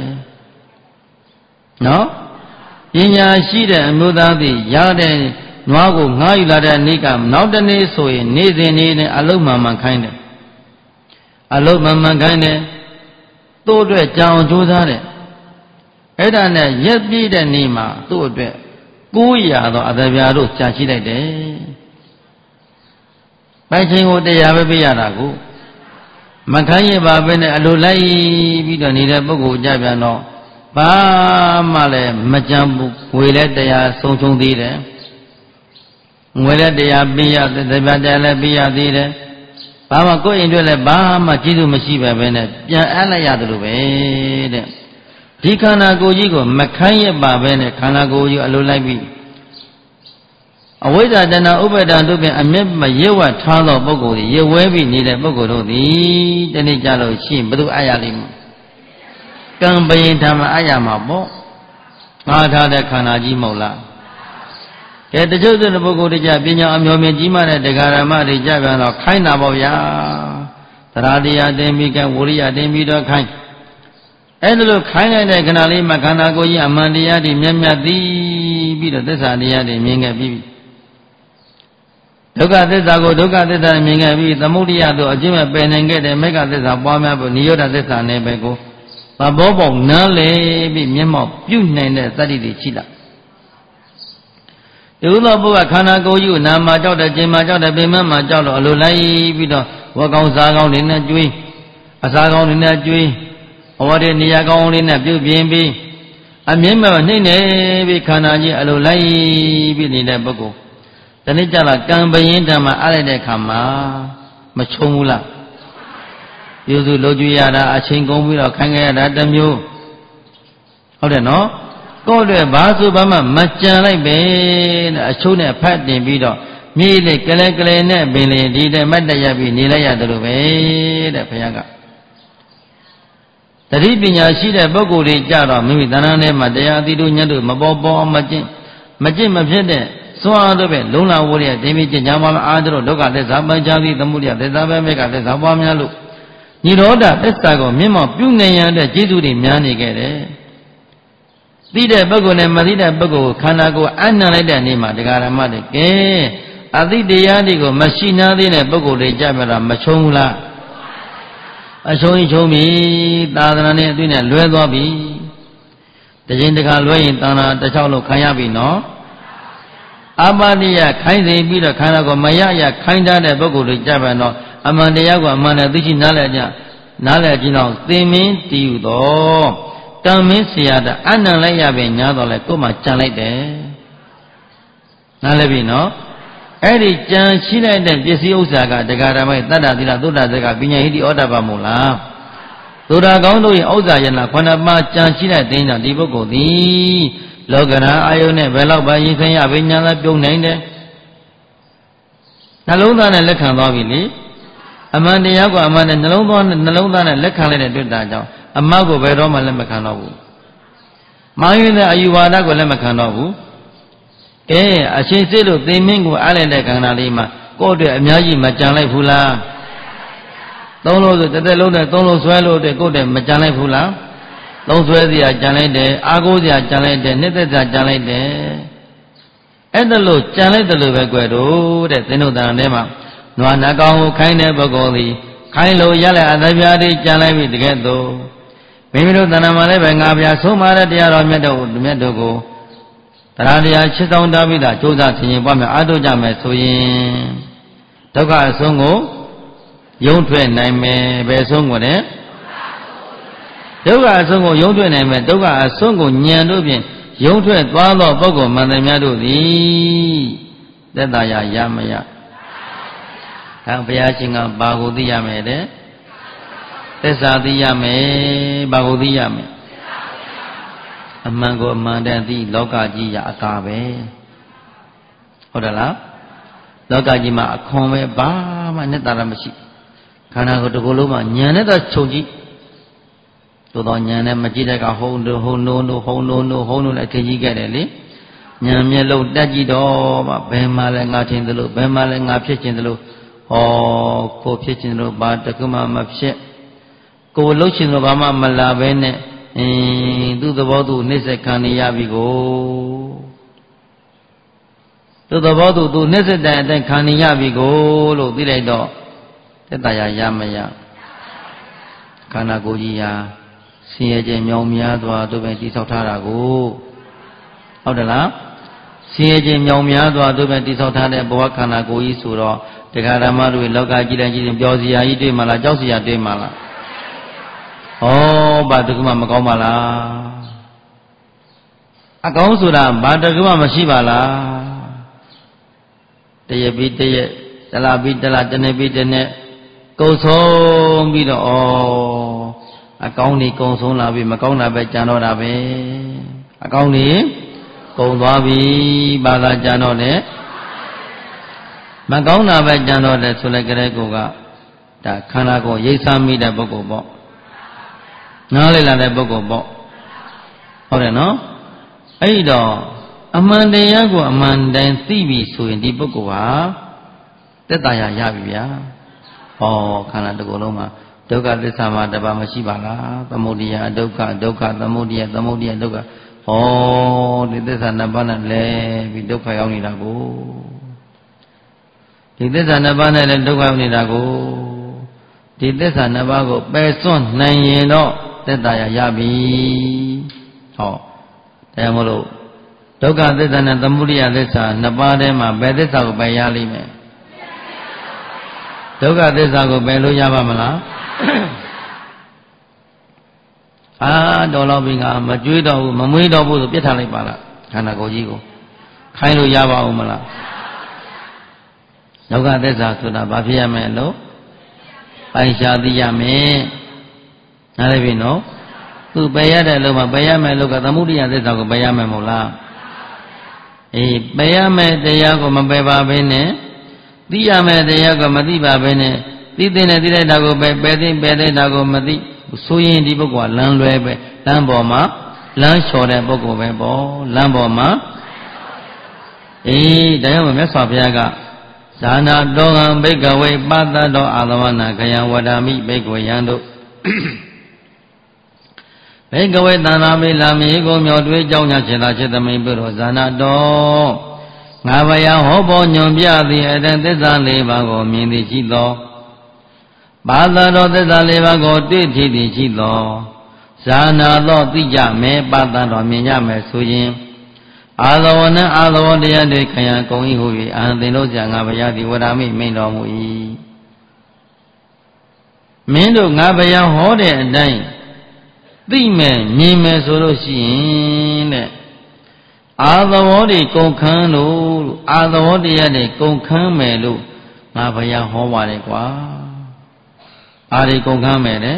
နော်ပညာရှိတဲ့အမျိုးသားသည်ရတဲ့နွားကိုငှားယူလာတဲ့နေ့ကနောက်တနေ့ဆိုရင်နေ့စဉ်နေ့နဲ့အလုံးမှန်မှန်ခိုင်းတယ်အလုံးမှန်မှန်ခိုင်းတယ်သူ့အတွက်ကြောင်ကြိုးစားတယ်အဲ့ဒါနဲ့ရက်ပြည့်တဲ့နေ့မှာသူ့အတွက်ကိုးရာသောအသဗျာတို့ကြာရှိလိုက်တယ်ပိုင်ချင်းကိုတရားပဲပြရတာကိုမခိုင်းရပါပဲနဲ့အလိုလိုက်ပြီးတော့နေတဲ့ပုဂ္ဂိုလ်ကြပြန်တော့ဘာမှလည်းမကြမ်းဘူးငွေလည်းတရားဆုံးချုံသေးတယ်ငွေလည်းတရားပေးရသဗျာတရားလည်းပေးရသေးတယ်ဘာမှကိုယ့်အိမ်အတွက်လည်းဘာမှကျေးဇူးမရှိပဲပဲနဲ့ပြန်အပ်လိုက်ရတယ်လို့ပဲတဲ့ဒီခန္ဓာကိုယ်ကြီးကိုမခိုင်းရပါပဲနဲ့ခန္ဓာကိုယ်ကြီးအလိုလိုက်ပြီးအဝိဇ္ဇာတဏှာဥပါဒံတို့ဖြင့်အမျက်မရေဝထားသောပုဂ္ဂိုလ်သည်ရေဝဲပြီးနေတဲ့ပုဂ္ဂိုလ်တို့သည်တနေ့ကြလို့ရှိရင်ဘယ်သူအားရလိမ့်မလဲကံပရင်ဓမ္မအားရမှာပေါ့ငါထားတဲ့ခန္ဓာကြီးမဟုတ်လားကဲတချို့သောပုဂ္ဂိုလ်တွေကြပညာအမျောမြင်ကြီးမားတဲ့တရားဓမ္မတွေကြပြန်တော့ခိုင်းတာပေါ့ဗျာသရတရားတင်ပြီးကဝိရိယတင်ပြီးတော့ခိုင်းအဲ့ဒါလိုခိုင်းလိုက်တဲ့ခဏလေးမှာခန္ဓာကိုယ်ကြီးအမှန်တရားတွေမြတ်မြတ်သိပြီးတော့သစ္စာတရားတွေမြင်ခဲ့ပြီးဒုက္ခသစ္စာကိုဒုက္ခသစ္စာမြင်ခဲ့ပြီးသမုဒိယတို့အကျင့်မဲ့ပယ်နိုင်ခဲ့တဲ့မေဃသစ္စာပွားများဖို့နိရောဓသစ္စာနဲ့ပဲကိုသဘောပေါက်နားလည်ပြီးမျက်မှောက်ပြုနိုင်တဲ့သတ္တိတွေရှိလာတဒီဥသောပုဂ္ဂခန္ဓာကိုယ်ကြီးကိုနာမှာကြောက်တယ်ကျင်မှာကြောက်တယ်ပင်မမှာကြောက်တော့အလိုလိုက်ပြီးတော့ဝက်ကောင်းစားကောင်းတွေနဲ့ကျွေးအစားကောင်းတွေနဲ့ကျွေးအဝတ်တွေနေရာကောင်းလေးနဲ့ပြုတ်ပြင်းပြီးအမြင့်မဲ့နှိမ့်နေပြီးခန္ဓာကြီးအလိုလိုက်ပြီးနေတဲ့ပုဂ္ဂိုလ်တနေ့ကျတော့ကံပရင်ဓမ္မအားလိုက်တဲ့ခါမှာမချုံဘူးလားပြုစုလုပ်ကြည့်ရတာအချိန်ကုန်ပြီးတော့ခိုင်းခဲ့ရတာတစ်မျိုးဟုတ်တယ်နော်ကိုယ့်အတွက်ဘာဆိုဘာမှမကြံလိုက်ပဲတဲ့အချိုးနဲ့ဖတ်တင်ပြီးတော့မြေးလေးကလေးကလေးနဲ့ပင်လေးဒီတဲ့မတ်တရပြီးနေလိုက်ရတယ်လို့ပဲတဲ့ဘုရားကတတိပညာရှိတဲ့ပုဂ္ဂိုလ်တွေကြတော့မိမိတဏ္ဍာထဲမှာတရားအသီးတို့ညတ်တို့မပေါ်ပေါ်မကျင့်မကျင့်မဖြစ်တဲ့စွမ်းအားတို့ပဲလုံလာဝရတဲ့တင်းပြီးကျင့်ကြမှာအားတို့ဒုက္ခသစ္စာပัญจသီသမုဒယသစ္စာပဲမေကသစ္စာပွားများလို့ညီတော်တာသစ္စာကိုမြင့်မောက်ပြုနေရတဲ့ကျေးဇူးတွေများနေခဲ့တယ်သိတဲ့ပုဂ္ဂိုလ်နဲ့မသိတဲ့ပုဂ္ဂိုလ်ခန္ဓာကိုယ်အနှံလိုက်တဲ့နေ့မှာတရားဓမ္မတွေကဲအသိတရားတွေကိုမရှိနာသေးတဲ့ပုဂ္ဂိုလ်တွေကြပြတာမချုံဘူးလားအချုံရင်ချုံပြီသာသနာနဲ့အသွေးနဲ့လွဲသွားပြီတရင်တခါလွဲရင်သာသနာတစ်ချောင်းလို့ခံရပြီနော်အပါတိယခိုင်းစေပြီးတော့ခန္ဓာကိုမရရခိုင်းထားတဲ့ပုဂ္ဂိုလ်တွေကြပြန်တော့အမှန်တရားကိုအမှန်နဲ့သိရှိနားလည်ကြနားလည်ကြည့်တော့သင်မင်းတည်ယူတော့တံမင်းဆရာတဲ့အနံလိုက်ရပဲညာတော့လဲကိုယ်မှကြံလိုက်တယ်နားလည်ပြီနော်အဲ့ဒီကြံရှိလိုက်တဲ့ပစ္စည်းဥစ္စာကတရားဓမ္မရဲ့တတ္တသီလသုဒ္ဓဇကပညာဟိတိဩတ္တပမို့လားသုဒ္ဓကောင်းတို့ရဲ့ဥစ္စာယနာခန္ဓာပါကြံရှိတဲ့တင်းကြောင့်ဒီပုဂ္ဂိုလ်သည်လောကရန်အာယုန်နဲ့ဘယ်လောက်ပါရင်ဆိုင်ရပညာသာပြုံးနိုင်တယ်နှလုံးသားနဲ့လက်ခံသွားပြီလေအမှန်တရားကအမှန်နဲ့နှလုံးသားနဲ့နှလုံးသားနဲ့လက်ခံလိုက်တဲ့တွေ့တာကြောင့်အမှတ်ကိုဘယ်တော့မှလက်မခံတော့ဘူးမာယွန်းတဲ့အယူဝါဒကိုလက်မခံတော့ဘူးအဲအရှင်စိတ်လို့သင်မင်းကိုအားလိုက်တဲ့ခန္ဓာလေးမှာကိုယ့်အတွက်အများကြီးမကြံလိုက်ဘူးလားသုံးလို့ဆိုတစ်သက်လုံးနဲ့သုံးလို့ဆွဲလို့တဲ့ကိုယ့်အတွက်မကြံလိုက်ဘူးလားသုံးဆွဲစရာကြံလိုက်တယ်အာကိုးစရာကြံလိုက်တယ်နှစ်သက်စရာကြံလိုက်တယ်အဲ့ဒါလို့ကြံလိုက်တယ်လို့ပဲကြွယ်တော့တဲ့သင်တို့တန်ထဲမှာနွားနှကောင်ကိုခိုင်းတဲ့ပုဂ္ဂိုလ်သည်ခိုင်းလို့ရလဲအသပြားတွေကြံလိုက်ပြီတကယ်တော့မိမိတို့တဏ္ဍာမှာလည်းပဲငါဗျာဆုံးမတဲ့တရားတော်မြတ်တို့မြတ်တို့ကိုတရားတရားချစ်ဆောင်တာပြီးတာကြိုးစားဆင်ခြင်ပွားများအားထုတ်ကြမယ်ဆိုရင်ဒုက္ခအဆုံးကိုယုံထွက်နိုင်မယ်ဘယ်ဆုံးကိုလဲဒုက္ခအဆုံးကိုယုံထွက်နိုင်မယ်ဒုက္ခအဆုံးကိုဉာဏ်တို့ဖြင့်ယုံထွက်သွားသောပုဂ္ဂိုလ်မှန်တယ်များတို့သည်သက်သာရရမရဒါဘုရားရှင်ကဘာကိုသိရမယ်တဲ့သစ္စာသိရမယ်ဘာကိုသိရမယ်အမှန်ကိုအမှန်တန်သိလောကကြီးရအကာပဲဟုတ်တယ်လားလောကကြီးမှာအခွန်ပဲဘာမှနဲ့တာရမရှိခန္ဓာကိုယ်တစ်ခုလုံးမှာဉာဏ်နဲ့တော့ခြုံကြည့်သို့တော့ဉာဏ်နဲ့မကြည့်တဲ့ကဟုံတို့ဟုံနိုးနိုးဟုံနိုးနိုးဟုံနိုးလည်းခကြီးခဲ့တယ်လေဉာဏ်မျက်လုံးတက်ကြည့်တော့မှဘယ်မှာလဲငါထင်သလိုဘယ်မှာလဲငါဖြစ်ခြင်းသလိုဟောကိုဖြစ်ခြင်းသလိုဘာတက္ကမမဖြစ်ကိုလှုပ်ခြင်းသလိုဘာမှမလာပဲနဲ့အင်းသူ့သဘောသူနှိစ္စခံနေရပြီကိုသူ့သဘောသူသူနှိစ္စတဲ့အတိုင်းခံနေရပြီကိုလို့သိလိုက်တော့သက်သာရရမရခန္ဓာကိုယ်ကြီးဟာဆင်းရဲခြင်းမြောင်များစွာတို့ပဲတိဆောက်ထားတာကိုဟုတ်တယ်လားဆင်းရဲခြင်းမြောင်များစွာတို့ပဲတိဆောက်ထားတဲ့ဘဝခန္ဓာကိုယ်ကြီးဆိုတော့တရားဓမ္မတွေလောကကြီးတိုင်းကြီးပြောစရာကြီးတွေ့မှလားကြောက်စရာတွေ့မှလားဩဘာတကူမှမကောင်းပါလားအကောင်းဆိုတာဘာတကူမှမရှိပါလားတရပြီးတရတလားပြီးတလားတနေ့ပြီးတနေ့ကုံဆုံးပြီးတော့ဩအကောင်းနေကုံဆုံးလာပြီမကောင်းတာပဲကြံတော့တာပဲအကောင်းနေကုံသွားပြီဘာသာကြံတော့တယ်မကောင်းတာပဲကြံတော့တယ်ဆိုလိုက်ကြတဲ့ကိုကဒါခန္ဓာကိုယ်ရိပ်ဆမ်းမိတဲ့ပုဂ္ဂိုလ်ပေါ့နားလည်လာတဲ့ပုဂ္ဂိုလ်ပေါ့ဟုတ်တယ်နော်အဲ့တော့အမှန်တရားကိုအမှန်တိုင်းသိပြီဆိုရင်ဒီပုဂ္ဂိုလ်ဟာသက်သာရရပြီဗျာဩခန္ဓာတစ်ခုလုံးမှာဒုက္ခသစ္စာမှာတပါမရှိပါလားသမုဒိယဒုက္ခဒုက္ခသမုဒိယသမုဒိယဒုက္ခဩဒီသစ္စာနှစ်ပါးနဲ့လဲပြီးဒုက္ခရောက်နေတာကိုဒီသစ္စာနှစ်ပါးနဲ့လဲဒုက္ခရောက်နေတာကိုဒီသစ္စာနှစ်ပါးကိုပယ်စွန့်နိုင်ရင်တော့သက်သာရရပြီဟောဒါမှမဟုတ်ဒုက္ခသစ္စာနဲ့သမုဒိယသစ္စာနှစ်ပါးထဲမှာဘယ်သစ္စာကိုပယ်ရလိမ့်မယ်ဒုက္ခသစ္စာကိုပယ်လို့ရပါမလားအာတော်တော့ပြီငါမကြွေးတော့ဘူးမမွေးတော့ဘူးဆိုပြစ်ထားလိုက်ပါလားခန္ဓာကိုယ်ကြီးကိုခိုင်းလို့ရပါဦးမလားဒုက္ခသစ္စာဆိုတာဘာဖြစ်ရမလဲလို့ပိုင်ရှားသိရမယ်နားလည်ပြီနော်သူပယ်ရတဲ့လို့မှပယ်ရမယ်လို့ကသမုဒိယသစ္စာကိုပယ်ရမယ်မဟုတ်လားအေးပယ်ရမယ်တရားကိုမပယ်ပါဘဲနဲ့သိရမယ်တရားကိုမသိပါဘဲနဲ့သိတဲ့နဲ့သိတဲ့တာကိုပယ်ပယ်သိပယ်တဲ့တာကိုမသိဆိုရင်ဒီပုဂ္ဂိုလ်ကလမ်းလွဲပဲလမ်းပေါ်မှာလမ်းလျှော်တဲ့ပုဂ္ဂိုလ်ပဲပေါ့လမ်းပေါ်မှာအေးဒါကြောင့်မြတ်စွာဘုရားကဇာနာတောဟံဘိက္ခဝေပတ္တတောအာသဝနာခယံဝဒာမိဘိက္ခဝေယံတို့ဘိက္ခဝေတဏ္ဍာမိလာမေကိုမြော်တွေးကြောင်းညာစေတာစေတမိန်ပြုတော်ဇာနာတောငါဘယဟောပေါ်ညွန်ပြသည်အတန်သစ္စာလေးပါးကိုမြင်သည်ရှိသောပါဠိတော်သစ္စာလေးပါးကိုတွေ့ထီသည်ရှိသောဇာနာသောသိကြမယ်ပတ္တတော်မြင်ကြမယ်ဆိုရင်အာသဝနအာသဝတရားတွေခယံကုံဤဟု၍အာသင်တို့ဆရာငါဘယသည်ဝဒာမိမိန်တော်မူ၏မင်းတို့ငါဘယဟောတဲ့အတိုင်းသိမယ်မြင်မယ်ဆိုလို့ရှိရင်တဲ့အာသဝတွေကုန်ခန်းလို့အာသဝတရားတွေကုန်ခန်းမယ်လို့ငါဘယဟောပါတယ်ကွာအာတွေကုန်ခန်းမယ်တဲ့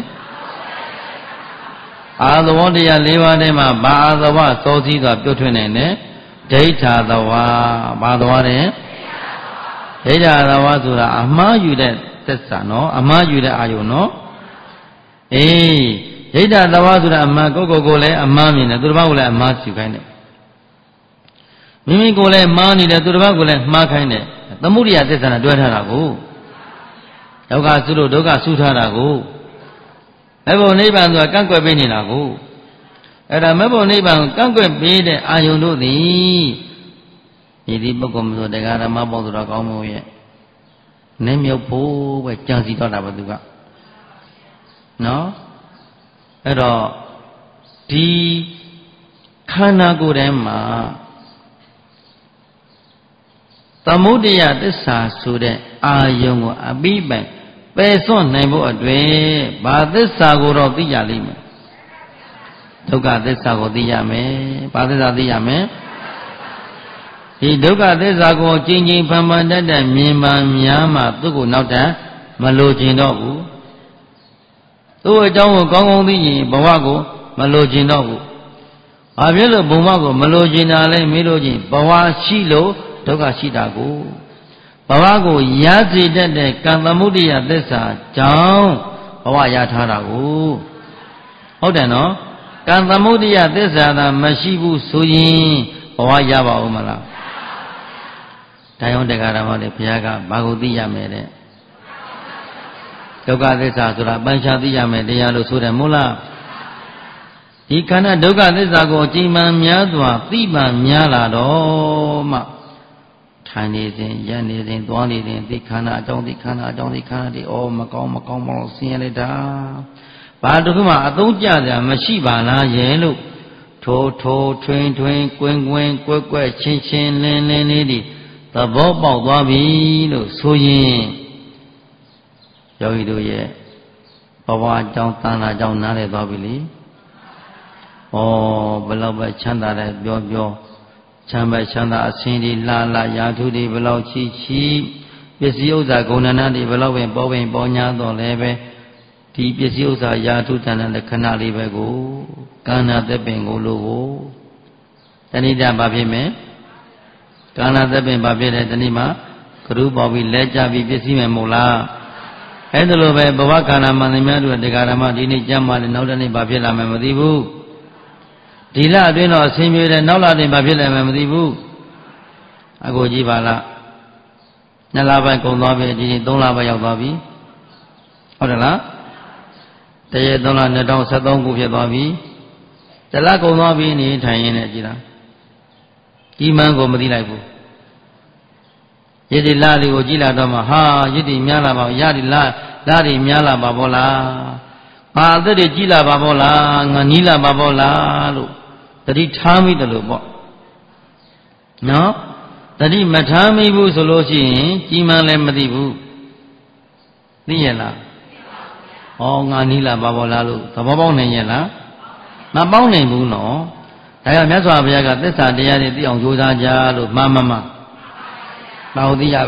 အာသဝတရား၄ပါးထဲမှာဘာအာသဝစောစည်းစွာပြုတ်ထွင်းနေတယ်ဒိဋ္ဌာသဝဘာသဝတဲ့ဒိဋ္ဌာသဝဆိုတာအမှားယူတဲ့သစ္စာနော်အမှားယူတဲ့အာယုံနော်အေးဒိဋ္ဌာသဝဆိုတာအမှားကိုကိုကိုလည်းအမှားမြင်တယ်သူတစ်ပါးကိုလည်းအမှားယူခိုင်းတယ်မိမိကိုလည်းမှားနေတယ်သူတစ်ပါးကိုလည်းမှားခိုင်းတယ်သမုဒိယသစ္စာနဲ့တွဲထားတာကိုဒုက္ခဆုလို့ဒုက္ခဆုထားတာကိုမဲ့ဘုံနိဗ္ဗာန်ဆိုတာကန့်ကွက်ပေးနေတာကိုအဲ့ဒါမဲ့ဘုံနိဗ္ဗာန်ကိုကန့်ကွက်ပေးတဲ့အာယုန်တို့သည်ဒီဒီပုဂ္ဂိုလ်မျိုးတရားဓမ္မပေါ့ဆိုတော့ကောင်းမို့ရဲ့နင်းမြုပ်ဖို့ပဲကြံစီတော့တာပဲသူကနော်အဲ့တော့ဒီခန္ဓာကိုယ်ထဲမှာသမုဒိယသစ္စာဆိုတဲ့အာယုံကိုအပိပိုင်ပယ်စွန့်နိုင်ဖို့အတွက်ဘာသစ္စာကိုတော့သိရလိမ့်မယ်ဒုက္ခသစ္စာကိုသိရမယ်ဘာသစ္စာသိရမယ်ဒီဒုက္ခသစ္စာကိုကျင့်ချင်းဖန်ဖန်တတ်တတ်မြင်မှများမှသူ့ကိုနောက်ထပ်မလိုချင်တော့ဘူးသူ့အကြောင်းကိုကောင်းကောင်းသိရင်ဘဝကိုမလိုချင်တော့ဘူးဘာဖြစ်လို့ဘုံဘကိုမလိုချင်တာလဲမေးလို့ချင်းဘဝရှိလို့ဒုက္ခရှိတာကိုဘဝကိုရစေတတ်တဲ့ကံသမုဒိယသစ္စာကြောင့်ဘဝရထားတာကိုဟုတ်တယ်နော်ကံသမုဒိယသစ္စာသာမရှိဘူးဆိုရင်ဘဝရပါဦးမလားဒါကြောင့်တရားဓမ္မတွေဘုရားကဘာကိုသိရမယ်တဲ့ဒုက္ခသစ္စာဆိုတာပန်းချသိရမယ်တရားလို့ဆိုတယ်မို့လားဒီခန္ဓာဒုက္ခသစ္စာကိုအကျဉ်းမှန်များစွာသိမှများလာတော့မှထိုင်နေစဉ်ရနေစဉ်သွားနေစဉ်ဒီခန္ဓာအကြောင်းဒီခန္ဓာအကြောင်းဒီခန္ဓာဒီအော်မကောင်းမကောင်းမလို့ဆင်းရဲလိုက်တာဘာတခုမှအသုံးကျစရာမရှိပါလားရဲ့လို့ထိုးထိုးထွင်းထွင်းကွင်းကွင်းကွက်ကွက်ချင်းချင်းလင်းလင်းလေးဒီသဘောပေါက်သွားပြီလို့ဆိုရင်ယောဂီတို့ရဲ့ဘဝအကြောင်းသံဃာအကြောင်းနားလည်သွားပြီလေဩဘယ်လောက်ပဲချမ်းသာတယ်ပြောပြောချမ်းပဲချမ်းသာအစင်းဒီလာလာရာထုတွေဘယ်လောက်ချီချီပစ္စည်းဥစ္စာဂုဏနာတွေဘယ်လောက်ပဲပေါ်ပင်ပေါ်ညာတော့လည်းပဲဒီပစ္စည်းဥစ္စာရာထုတဏ္ဍတဲ့ခဏလေးပဲကိုကန္နာသက်ပင်ကိုလို့ကိုတဏိတဘာဖြစ်မယ်ကန္နာသက်ပင်ဘာဖြစ်တယ်တဏိမှာကရုပေါပြီးလဲကြပြီးပစ္စည်းမယ်မို့လားအဲ့ဒါလိုပဲဘဝခန္ဓာမှန်သမျှတို့တရားဓမ္မဒီနေ့ကြမ်းမှလည်းနောက်တနေ့ဘာဖြစ်လာမယ်မသိဘူးဒီလအတွင်းတော့အဆင်ပြေတယ်နောက်လတွင်ဘာဖြစ်လဲမသိဘူးအခုကြည့်ပါလားနှစ်လပိုင်းကုန်သွားပြီဒီနေ့သုံးလပိုင်းရောက်သွားပြီဟုတ်တယ်လားတရေသုံးလနှစ်တောင်ဆက်သုံးခုဖြစ်သွားပြီတလကုန်သွားပြီနေထိုင်ရင်းနဲ့ကြည်လားဒီမှန်းကိုမသိလိုက်ဘူးရည်ဒီလလေးကိုကြည်လာတော့မှဟာရည်ဒီများလာပါရဒီလလဒီများလာပါဘောလားငါအသက်တွေကြည်လာပါဘောလားငါနီးလာပါဘောလားလို့တတိထားမိတယ်လို့ပေါ့နော်တတိမထားမိဘူးဆိုလို့ရှိရင်ကြီးမှန်းလည်းမသိဘူးသိရလားဩငါနီးလာပါပေါ်လားလို့သဘောပေါက်နိုင်ရဲ့လားမပေါက်နိုင်ဘူးနော်ဒါကြောင့်မြတ်စွာဘုရားကသစ္စာတရားတွေသိအောင်ကြိုးစားကြလို့မှန်မှန်မှန်ပါဟုတ်သိရ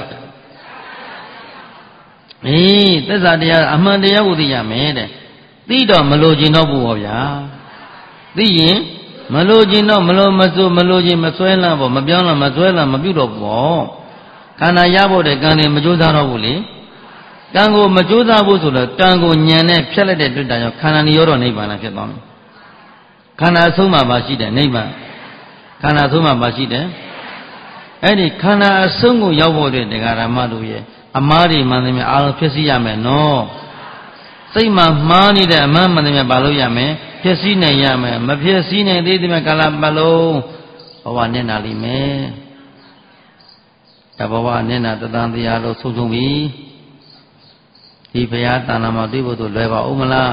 အေးသစ္စာတရားအမှန်တရားကိုသိရမယ်တဲ့သိတော့မလို့ခြင်းတော့ဘူးဟောဗျာသိရင်မလို့ခြင်းတော့မလို့မစိုးမလို့ခြင်းမဆွဲလန်းပေါ့မပြောင်းလန်းမဆွဲလန်းမပြုတ်တော့ဘူးပေါ့ခန္ဓာရဖို့တဲ့ကံတွေမကြိုးစားတော့ဘူးလေကံကိုမကြိုးစားဖို့ဆိုတော့ကံကိုညံနဲ့ဖြတ်လိုက်တဲ့တွေ့တာကြောင့်ခန္ဓာနိရောဓနိဗ္ဗာန်ဖြစ်သွားမယ်ခန္ဓာအဆုံးမှာပါရှိတယ်နိဗ္ဗာန်ခန္ဓာအဆုံးမှာပါရှိတယ်အဲ့ဒီခန္ဓာအဆုံးကိုရောက်ဖို့တဲ့တရားဓမ္မတို့ရဲ့အမားတွေမှန်တယ်များအားလုံးဖြစ်စီရမယ်နော်စိတ်မှာမှားနေတဲ့အမှန်မှန်တယ်များဘာလို့ရမယ်ဖြစ်စီနိုင်ရမယ်မဖြစ်စီနိုင်သေးတဲ့ကာလပတ်လုံးဘဝနဲ့နာလိမ့်မယ်တဘဝနဲ့နာတသံတရားလို့ဆုံးဆုံးပြီဒီဘုရားတဏ္ဍာမှာတွေ့ဖို့တို့လွယ်ပါဦးမလား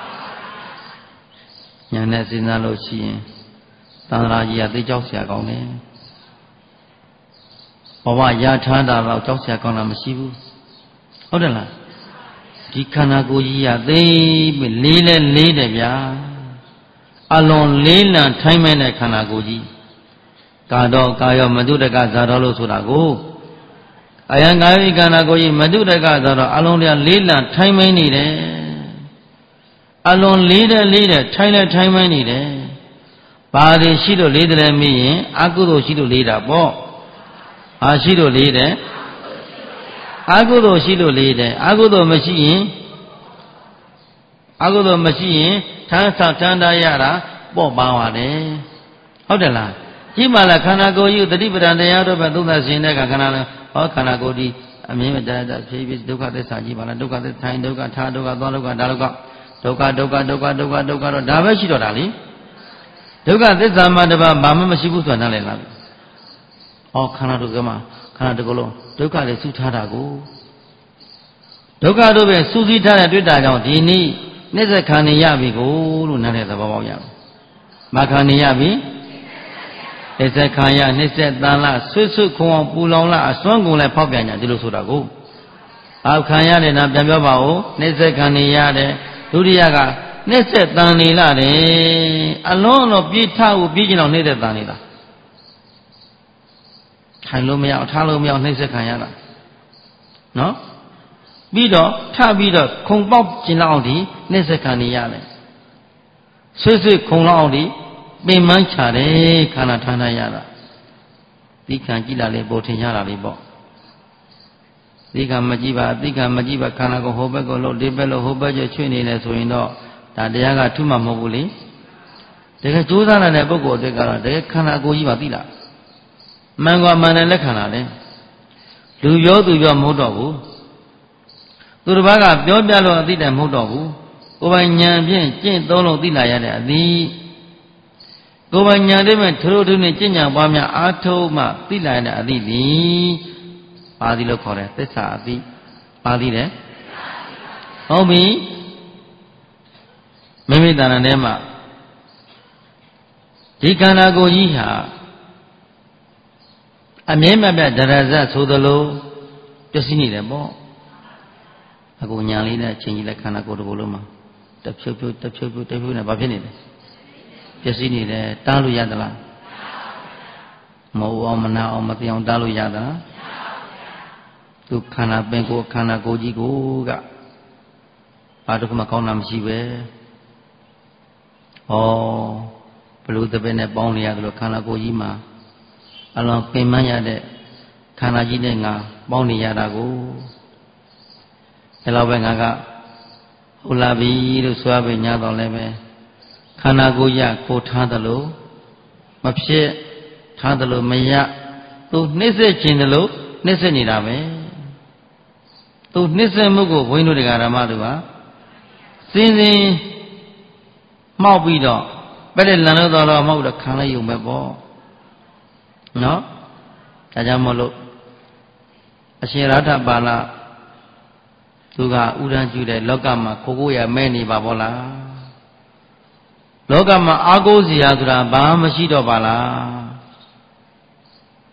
ညာနဲ့စဉ်းစားလို့ရှိရင်တဏ္ဍာကြီးကသိကြောက်เสียကောင်းတယ်ဘဝရထားတာတော့ကြောက်เสียကောင်းတာမရှိဘူးဟုတ်တယ်လားဒီခန္ဓာကိုယ်ကြီးကသိပြီလေးလဲလေးတယ်ဗျာအလွန်လေးလံထိုင်းမဲ့တဲ့ခန္ဓာကိုယ်ကြီးကာတော့ကာယောမတုတကဇာတော်လို့ဆိုတာကိုအယံကာယခန္ဓာကိုယ်ကြီးမတုတကဇာတော်အလုံးတည်းလေးလံထိုင်းမင်းနေတယ်အလွန်လေးတယ်လေးတယ်ထိုင်းလဲထိုင်းမင်းနေတယ်ဘာတွေရှိလို့လေးတယ်မေးရင်အကုသိုလ်ရှိလို့လေးတာပေါ့ဟာရှိလို့လေးတယ်အကုသိုလ်ရှိလို့လေးတယ်အကုသိုလ်မရှိရင်အကုသိုလ်မရှိရင်ထမ်းဆောက်ထမ်းတာရတာပေါ့ပါပါတယ်ဟုတ်တယ်လားကြည့်ပါလားခန္ဓာကိုယ်ကြီးသတိပဋ္ဌာန်တရားတို့ပဲသုံးသပ်ရှင်တဲ့ခန္ဓာလဲဟောခန္ဓာကိုယ်ဒီအမြင်မဲ့တရားဖြည်းဖြည်းဒုက္ခသစ္စာကြည့်ပါလားဒုက္ခသစ္စာထိုင်ဒုက္ခထားဒုက္ခသွားဒုက္ခဒါဒုက္ခဒုက္ခဒုက္ခဒုက္ခဒုက္ခဒုက္ခတော့ဒါပဲရှိတော့တာလေဒုက္ခသစ္စာမှတပါဘာမှမရှိဘူးဆိုတာနားလည်လားဟောခန္ဓာတို့ကမှခန္ဓာတစ်ခုလုံးဒုက္ခတွေစုထားတာကိုဒုက္ခတို့ပဲစုစည်းထားတဲ့တွေ့တာကြောင့်ဒီနေ့နှိစ္စခံနေရပြီကိုလို့နားလည်သဘောပေါက်ရအောင်မခံနေရပြီနှိစ္စခံရနှိစ္စတန်လားဆွတ်ဆွတ်ခုံအောင်ပူလောင်လားအစွမ်းကုန်လဲဖောက်ပြန်ကြဒီလိုဆိုတာကိုအောက်ခံရတယ်နော်ပြန်ပြောပါဦးနှိစ္စခံနေရတယ်ဒုတိယကနှိစ္စတန်နေလားတယ်အလုံးအလုံးပြေးထဖို့ပြေးကျင်အောင်နှိစ္စတန်နေတာထိုင်လို့မရထားလို့မရနှိစ္စခံရတာနော်ပြီးတော့ထပြီးတော့ခုံပေါက်ကျင်လောက်အောင်ဒီနှိစ္စခံနေရတယ်ဆွတ်ဆွတ်ခုံလောက်အောင်ဒီပင်မချတယ်ခန္ဓာဌာနရတာသိခံကြည့်လာလေပို့ထင်ရတာလေးပေါ့သိခံမကြည့်ပါသိခံမကြည့်ပါခန္ဓာကိုဟိုဘက်ကိုလို့ဒီဘက်လို့ဟိုဘက်ကျချွေနေတယ်ဆိုရင်တော့ဒါတရားကထုမှမဟုတ်ဘူးလေတကယ်ကြိုးစားနေတဲ့ပုဂ္ဂိုလ်အတွက်ကတော့တကယ်ခန္ဓာကိုယ်ကြီးပါသိလားမှန်ကွာမှန်တယ်လက်ခံလာတယ်လူပြောသူပြောမဟုတ်တော့ဘူးသူတစ်ပါးကပြောပြလို့အသိတယ်မဟုတ်တော့ဘူးကိုယ်ပိုင်ဉာဏ်ဖြင့်ကျင့်သုံးလို့သိလာရတဲ့အသိကိုယ်ပိုင်ဉာဏ်တည်းမဲ့ထိုးထိုးနဲ့ကျင့်ကြံပွားများအားထုတ်မှသိလာရတဲ့အသိသည်ပါဠိလို့ခေါ်တယ်သစ္စာအသိပါဠိတယ်ဟုတ်ပြီမိမိတဏ္ဍာထဲမှာဒီခန္ဓာကိုယ်ကြီးဟာအမြဲမပြတ်ဒရဇတ်ဆိုသလိုပျက်စီးနေတယ်ပေါ့အခုညာလေးနဲ့ချိန်ကြီးလက်ခန္ဓာကိုယ်တစ်ခုလုံးမှာတဖြုတ်ဖြုတ်တဖြုတ်ဖြုတ်တဖြုတ်နဲ့ဘာဖြစ်နေလဲပျက်စီးနေတယ်တားလို့ရသလားမဟုတ်အောင်မနာအောင်မပြောင်းတားလို့ရသလားသူခန္ဓာပင်ကိုယ်ခန္ဓာကိုယ်ကြီးကိုကဘာတစ်ခုမှကောင်းတာမရှိပဲဩဘလို့တပည့်နဲ့ပေါင်းနေရတယ်လို့ခန္ဓာကိုယ်ကြီးမှာအလွန်ပင်ပန်းရတဲ့ခန္ဓာကြီးနဲ့ငါပေါင်းနေရတာကိုဒါတော့ပဲငါကဟုတ်လာပြီလို့ဆိုရပဲညာတော့လည်းပဲခန္ဓာကိုယ်ရကိုထားသလိုမဖြစ်ထားသလိုမရသူနှိမ့်ဆက်ခြင်းသလိုနှိမ့်ဆက်နေတာပဲသူနှိမ့်ဆက်မှုကိုဘုန်းကြီးတို့တရားဓမ္မတို့ဟာစင်စင်မှောက်ပြီးတော့ပဲတဲ့လန်လို့တော့မဟုတ်တော့ခံလိုက်ရုံပဲပေါ့နော်ဒါကြောင့်မလို့အရှင်ရထပါဠသူကဥဒန်းကျူတဲ့လောကမှာကိုကိုရမဲနေပါဘောလားလောကမှာအာကိုးစရာဆိုတာဘာမှမရှိတော့ပါလား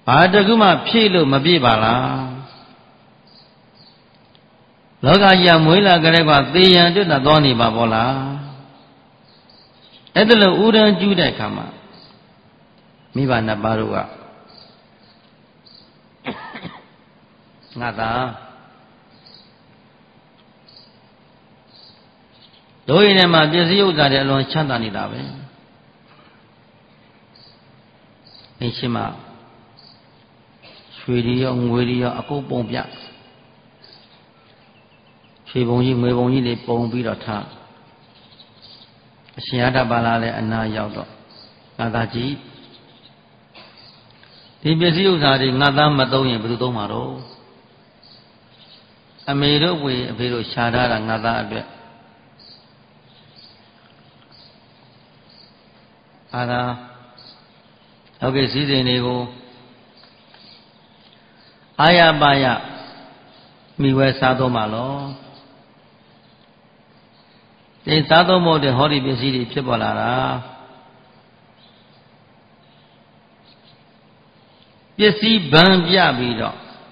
ဘာတကူမှဖြည့်လို့မပြည့်ပါလားလောကကြီးကမွေးလာကြတဲ့ကသေရန်အတွက်သွားနေပါဘောလားအဲ့ဒါလို့ဥဒန်းကျူးတဲ့အခါမှာမိဘနှစ်ပါးတို့ကငါသာတို့ရင်ထဲမှာပစ္စည်းဥစ္စာတွေအလွန်ချမ်းသာနေတာပဲအင်းရှိမရွှေတွေရောငွေတွေရောအကုန်ပုံပြရွှေပုံကြီးငွေပုံကြီးတွေပုံပြီးတော့ထားအရှင်ရတ္တပါဠိလည်းအနာရောက်တော့ငါသာကြည့်ဒီပစ္စည်းဥစ္စာတွေငါသားမသုံးရင်ဘယ်သူသုံးမှာတော့အမေတို့ဝေအဖေတို့ရှာထားတာငါသားအတွက်အာသာဟုတ်ကဲ့စည်းစိမ်တွေကိုအာရပါယမိဝဲစားသုံးပါလောဒီစားသုံးဖို့တဲ့ဟောဒီပစ္စည်းတွေဖြစ်ပေါ်လာတာပစ္စည်းဗန်ပြပြီးတော့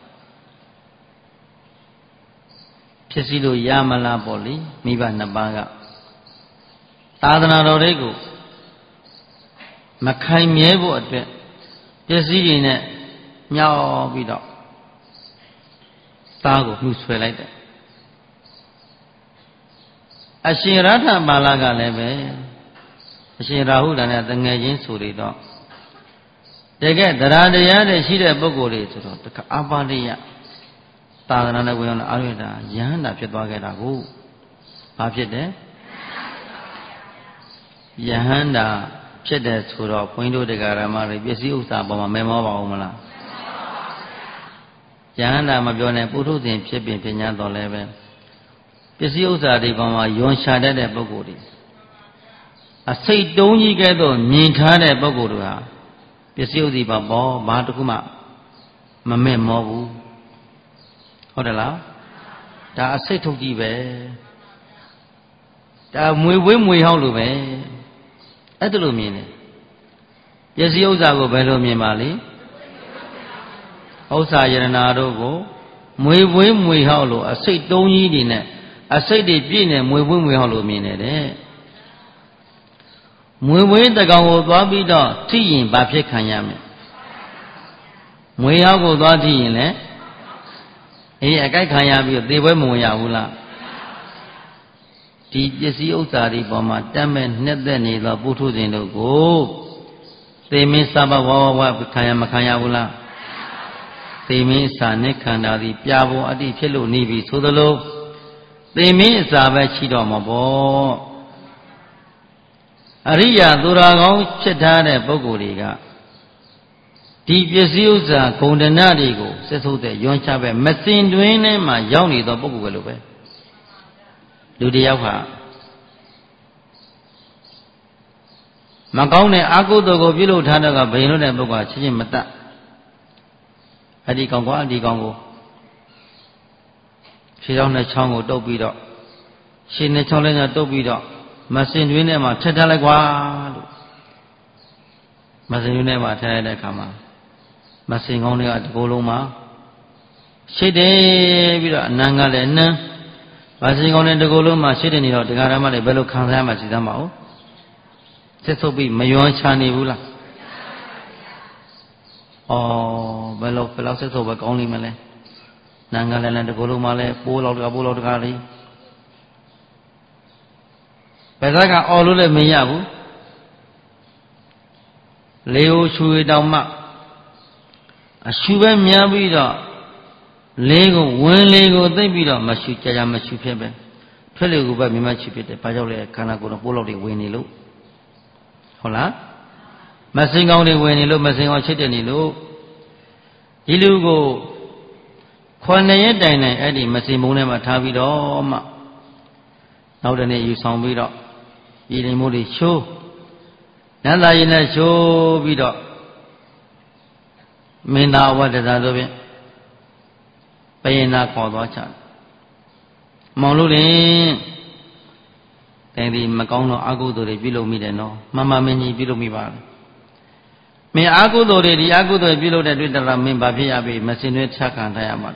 ဖြစ်စီလို့ရမလားပေါ့လေမိဘနှစ်ပါးကသာသနာတော်တွေကိုမခိုင်မြဲဖို့အတွက်ပစ္စည်းတွေနဲ့ညှောက်ပြီးတော့သားကိုနှူဆွဲလိုက်တယ်အရှင်ရထပါဠိကလည်းပဲအရှင်ရာဟုတန်နဲ့တငယ်ချင်းဆိုတွေတော့တကယ်တရားတရားတဲ့ရှိတဲ့ပုဂ္ဂိုလ်တွေဆိုတော့တခါအပါရိယသာသနာနဲ့ဝင်အောင်အာရတာယဟန္တာဖြစ်သွားခဲ့တာကိုဘာဖြစ်တယ်ယဟန္တာဖြစ်တယ်ဆိုတော့ဘုန်းကြီးတို့တရားဓမ္မတွေပစ္စည်းဥစ္စာပေါ်မှာမဲမောပါအောင်မလားယဟန္တာမပြောနဲ့ပုထုဇဉ်ဖြစ်ပင်ပညာတော်လည်းပဲပစ္စည်းဥစ္စာတွေပေါ်မှာယွန်ရှာတတ်တဲ့ပုဂ္ဂိုလ်တွေအစိတ်တုံးကြီးကဲ့သို့မြင်ထားတဲ့ပုဂ္ဂိုလ်တွေဟာပစ္စည်းဥစ္စာပေါ်ဘာတစ်ခုမှမမဲ့မောဘူးဟုတ်တယ်လားဒါအစိတ်ထုတ်ကြီးပဲဒါမွေဝေးမွေဟောက်လို့ပဲအဲ့ဒါလိုမြင်တယ်ပစ္စည်းဥစ္စာကိုဘယ်လိုမြင်ပါလိဥစ္စာယရနာတို့ကိုမွေဝေးမွေဟောက်လို့အစိတ်တုံးကြီးတွေနဲ့အစိတ်တွေပြည့်နေမွေဝေးမွေဟောက်လို့မြင်တယ်တဲ့မွေဝေးတကောင်ကိုသွားပြီးတော့ထိရင်ဘာဖြစ်ခံရမလဲမွေဟောက်ကိုသွားထိရင်လည်းအေးအကြိုက်ခံရပြီးတော့သေပွဲမဝင်ရဘူးလားဒီပစ္စည်းဥစ္စာတွေပေါ်မှာတတ်မဲ့နှစ်သက်နေသောပုထုဇဉ်တို့ကိုသေမင်းစဘဝဝဝခံရမခံရဘူးလားသေမင်းအစာနဲ့ခန္ဓာသည်ပြာပုံအတ္တိဖြစ်လို့နေပြီဆိုသလိုသေမင်းအစာပဲရှိတော့မှာပေါ့အရိယာသူရာကောင်းဖြစ်ထားတဲ့ပုဂ္ဂိုလ်တွေကဒီပစ္စည်းဥစ္စာဂုဏ်တဏတွေကိုစစ်ဆုပ်တဲ့ယွန်းချပဲမစင်တွင်းထဲမှာရောက်နေသောပုဂ္ဂိုလ်ပဲလို့ပဲလူတယောက်ဟာမကောင်းတဲ့အကုသိုလ်ကိုပြုလုပ်ထားတော့ကဘယင်လို့တဲ့ပုဂ္ဂိုလ်ချင်းချင်းမတတ်အဒီကောင်ကအဒီကောင်ကိုခြေထောက်နဲ့ချောင်းကိုတုပ်ပြီးတော့ရှင်းနဲ့ချောင်းလေးနဲ့တုပ်ပြီးတော့မစင်တွင်းထဲမှာထက်ထားလိုက်ကွာလို့မစင်တွင်းထဲမှာထည့်လိုက်တဲ့အခါမှာမစင်ကောင်းတွေကဒီကိုယ်လုံးမှာရှိတယ်ပြီးတော့အနံကလည်းနန်းမစင်ကောင်းတဲ့ဒီကိုယ်လုံးမှာရှိတယ်နေတော့တရားဓမ္မတွေဘယ်လိုခံစားရမှစီသမ်းပါဦးစစ်ဆုပ်ပြီးမယွန်းချနေဘူးလားဩဘယ်လိုဘယ်လောက်စစ်ဆုပ်ပဲကောင်းလိမ့်မလဲနန်းကလည်းလည်းဒီကိုယ်လုံးမှာလည်းပိုးလောက်တကပိုးလောက်တကလေးဘယ်ကအော်လို့လည်းမရဘူးလေဟိုချွေတောင်မှအရှူပဲများပြီးတော့လေးကိုဝင်းလေးကိုသိမ့်ပြီးတော့မရှူကြကြမရှူဖြစ်ပဲထွက်လေကိုပဲမြမချူဖြစ်တယ်ဘာကြောင့်လဲခန္ဓာကိုယ်တော့ပိုးလောက်တွေဝင်နေလို့ဟုတ်လားမစင်ကောင်းတွေဝင်နေလို့မစင်ကောင်းချစ်တယ်နေလို့ဒီလူကိုခွန်ရက်တိုင်တိုင်အဲ့ဒီမစင်ဘုံထဲမှာထားပြီးတော့မှနောက်တနေ့ယူဆောင်ပြီးတော့ပြည်လိမ်မိုးတွေချိုးနန္ဒာရင်နဲ့ချိုးပြီးတော့မင်းသားဝတ္တသာဆိုဖြင့်ပယင်နာခေါ်သွားချတယ်မောင်လို့လင်တဲ့ဒီမကောင်းတော့အကုသိုလ်တွေပြုလုပ်မိတယ်နော်မမမင်းကြီးပြုလုပ်မိပါလေမမင်းအာကုသိုလ်တွေဒီအာကုသိုလ်ပြုလုပ်တဲ့တွေ့တရာမင်းဘာဖြစ်ရပြီမစင်တွေချခံထားရမှာ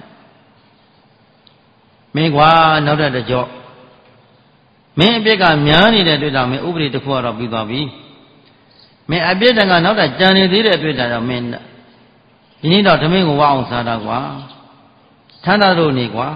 မင်းကွာနောက်တဲ့တကြော့မင်းအပြစ်ကများနေတဲ့တွေ့တာမင်းဥပဒေတစ်ခုကတော့ပြီးသွားပြီမင်းအပြစ်တကနောက်တဲ့ကြံနေသေးတဲ့တွေ့တာတော့မင်းဒီနေ့တော့ဓမင်းကိုဝအောင်စားတာကွာထမ်းတာတို့နေကွာ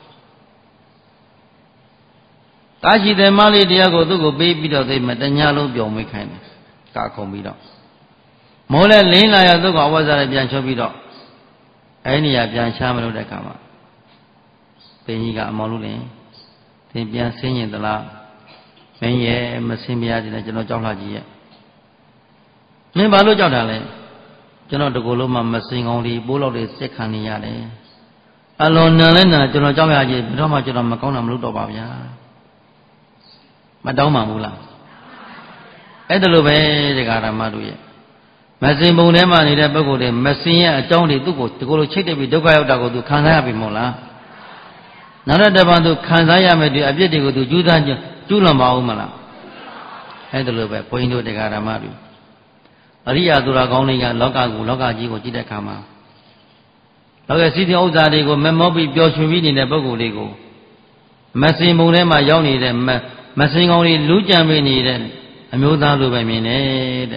ကာရှိတယ်မလေးတရားကိုသူ့ကိုပေးပြီးတော့သိမှတညာလုံးပြောင်းမွေးခိုင်းတယ်ကာခုံပြီးတော့မိုးလဲလင်းလာရသူ့ကိုအဝတ်စားနဲ့ပြန်ချွတ်ပြီးတော့အဲ့နေရာပြန်ရှားမလို့တဲ့ခါမှာပင်ကြီးကအမောင်လို့လင်သင်ပြန်ဆင်းရင်သလားမင်းရဲ့မဆင်းမရခြင်းနဲ့ကျွန်တော်ကြောက်လာကြီးရဲ့မင်းဘာလို့ကြောက်တာလဲကျွန်တော်တကူလုံးမှမဆင်းကောင်းလေးပိုးလောက်လေးစစ်ခံနေရတယ်အလွန်နံလဲနံကျွန်တော်ကြောက်ရကြီးဘယ်တော့မှကျွန်တော်မကောင်းတာမလုပ်တော့ပါဗျာမတောင်းပါဘူးလားအဲ့ဒါလိုပဲတရားဓမ္မတို့ရဲ့မစင်ပုံထဲမှာနေတဲ့ပုဂ္ဂိုလ်တွေမစင်ရဲ့အကြောင်းတွေသူ့ကိုဒီကိုလိုချိတ်တက်ပြီးဒုက္ခရောက်တာကိုသူခံစားရပြီမို့လားနောက်တဲ့တပံသူခံစားရမယ်ဒီအပြစ်တွေကိုသူကျူးစားကျူးလွန်ပါဦးမလားအဲ့ဒါလိုပဲဘုန်းကြီးတို့တရားဓမ္မတွေအရိယာသူတော်ကောင်းတွေကလောကကိုလောကကြီးကိုကြည့်တဲ့အခါမှာလောကစီးတဲ့ဥစ္စာတွေကိုမမောပြီးပျော်ရွှင်ပြီးနေတဲ့ပုဂ္ဂိုလ်တွေကိုမစင်ပုံထဲမှာရောက်နေတဲ့မစင်ကောင်းတွေလူးကြံပေးနေတဲ့အမျိုးသားလိုပဲမြင်နေတဲ့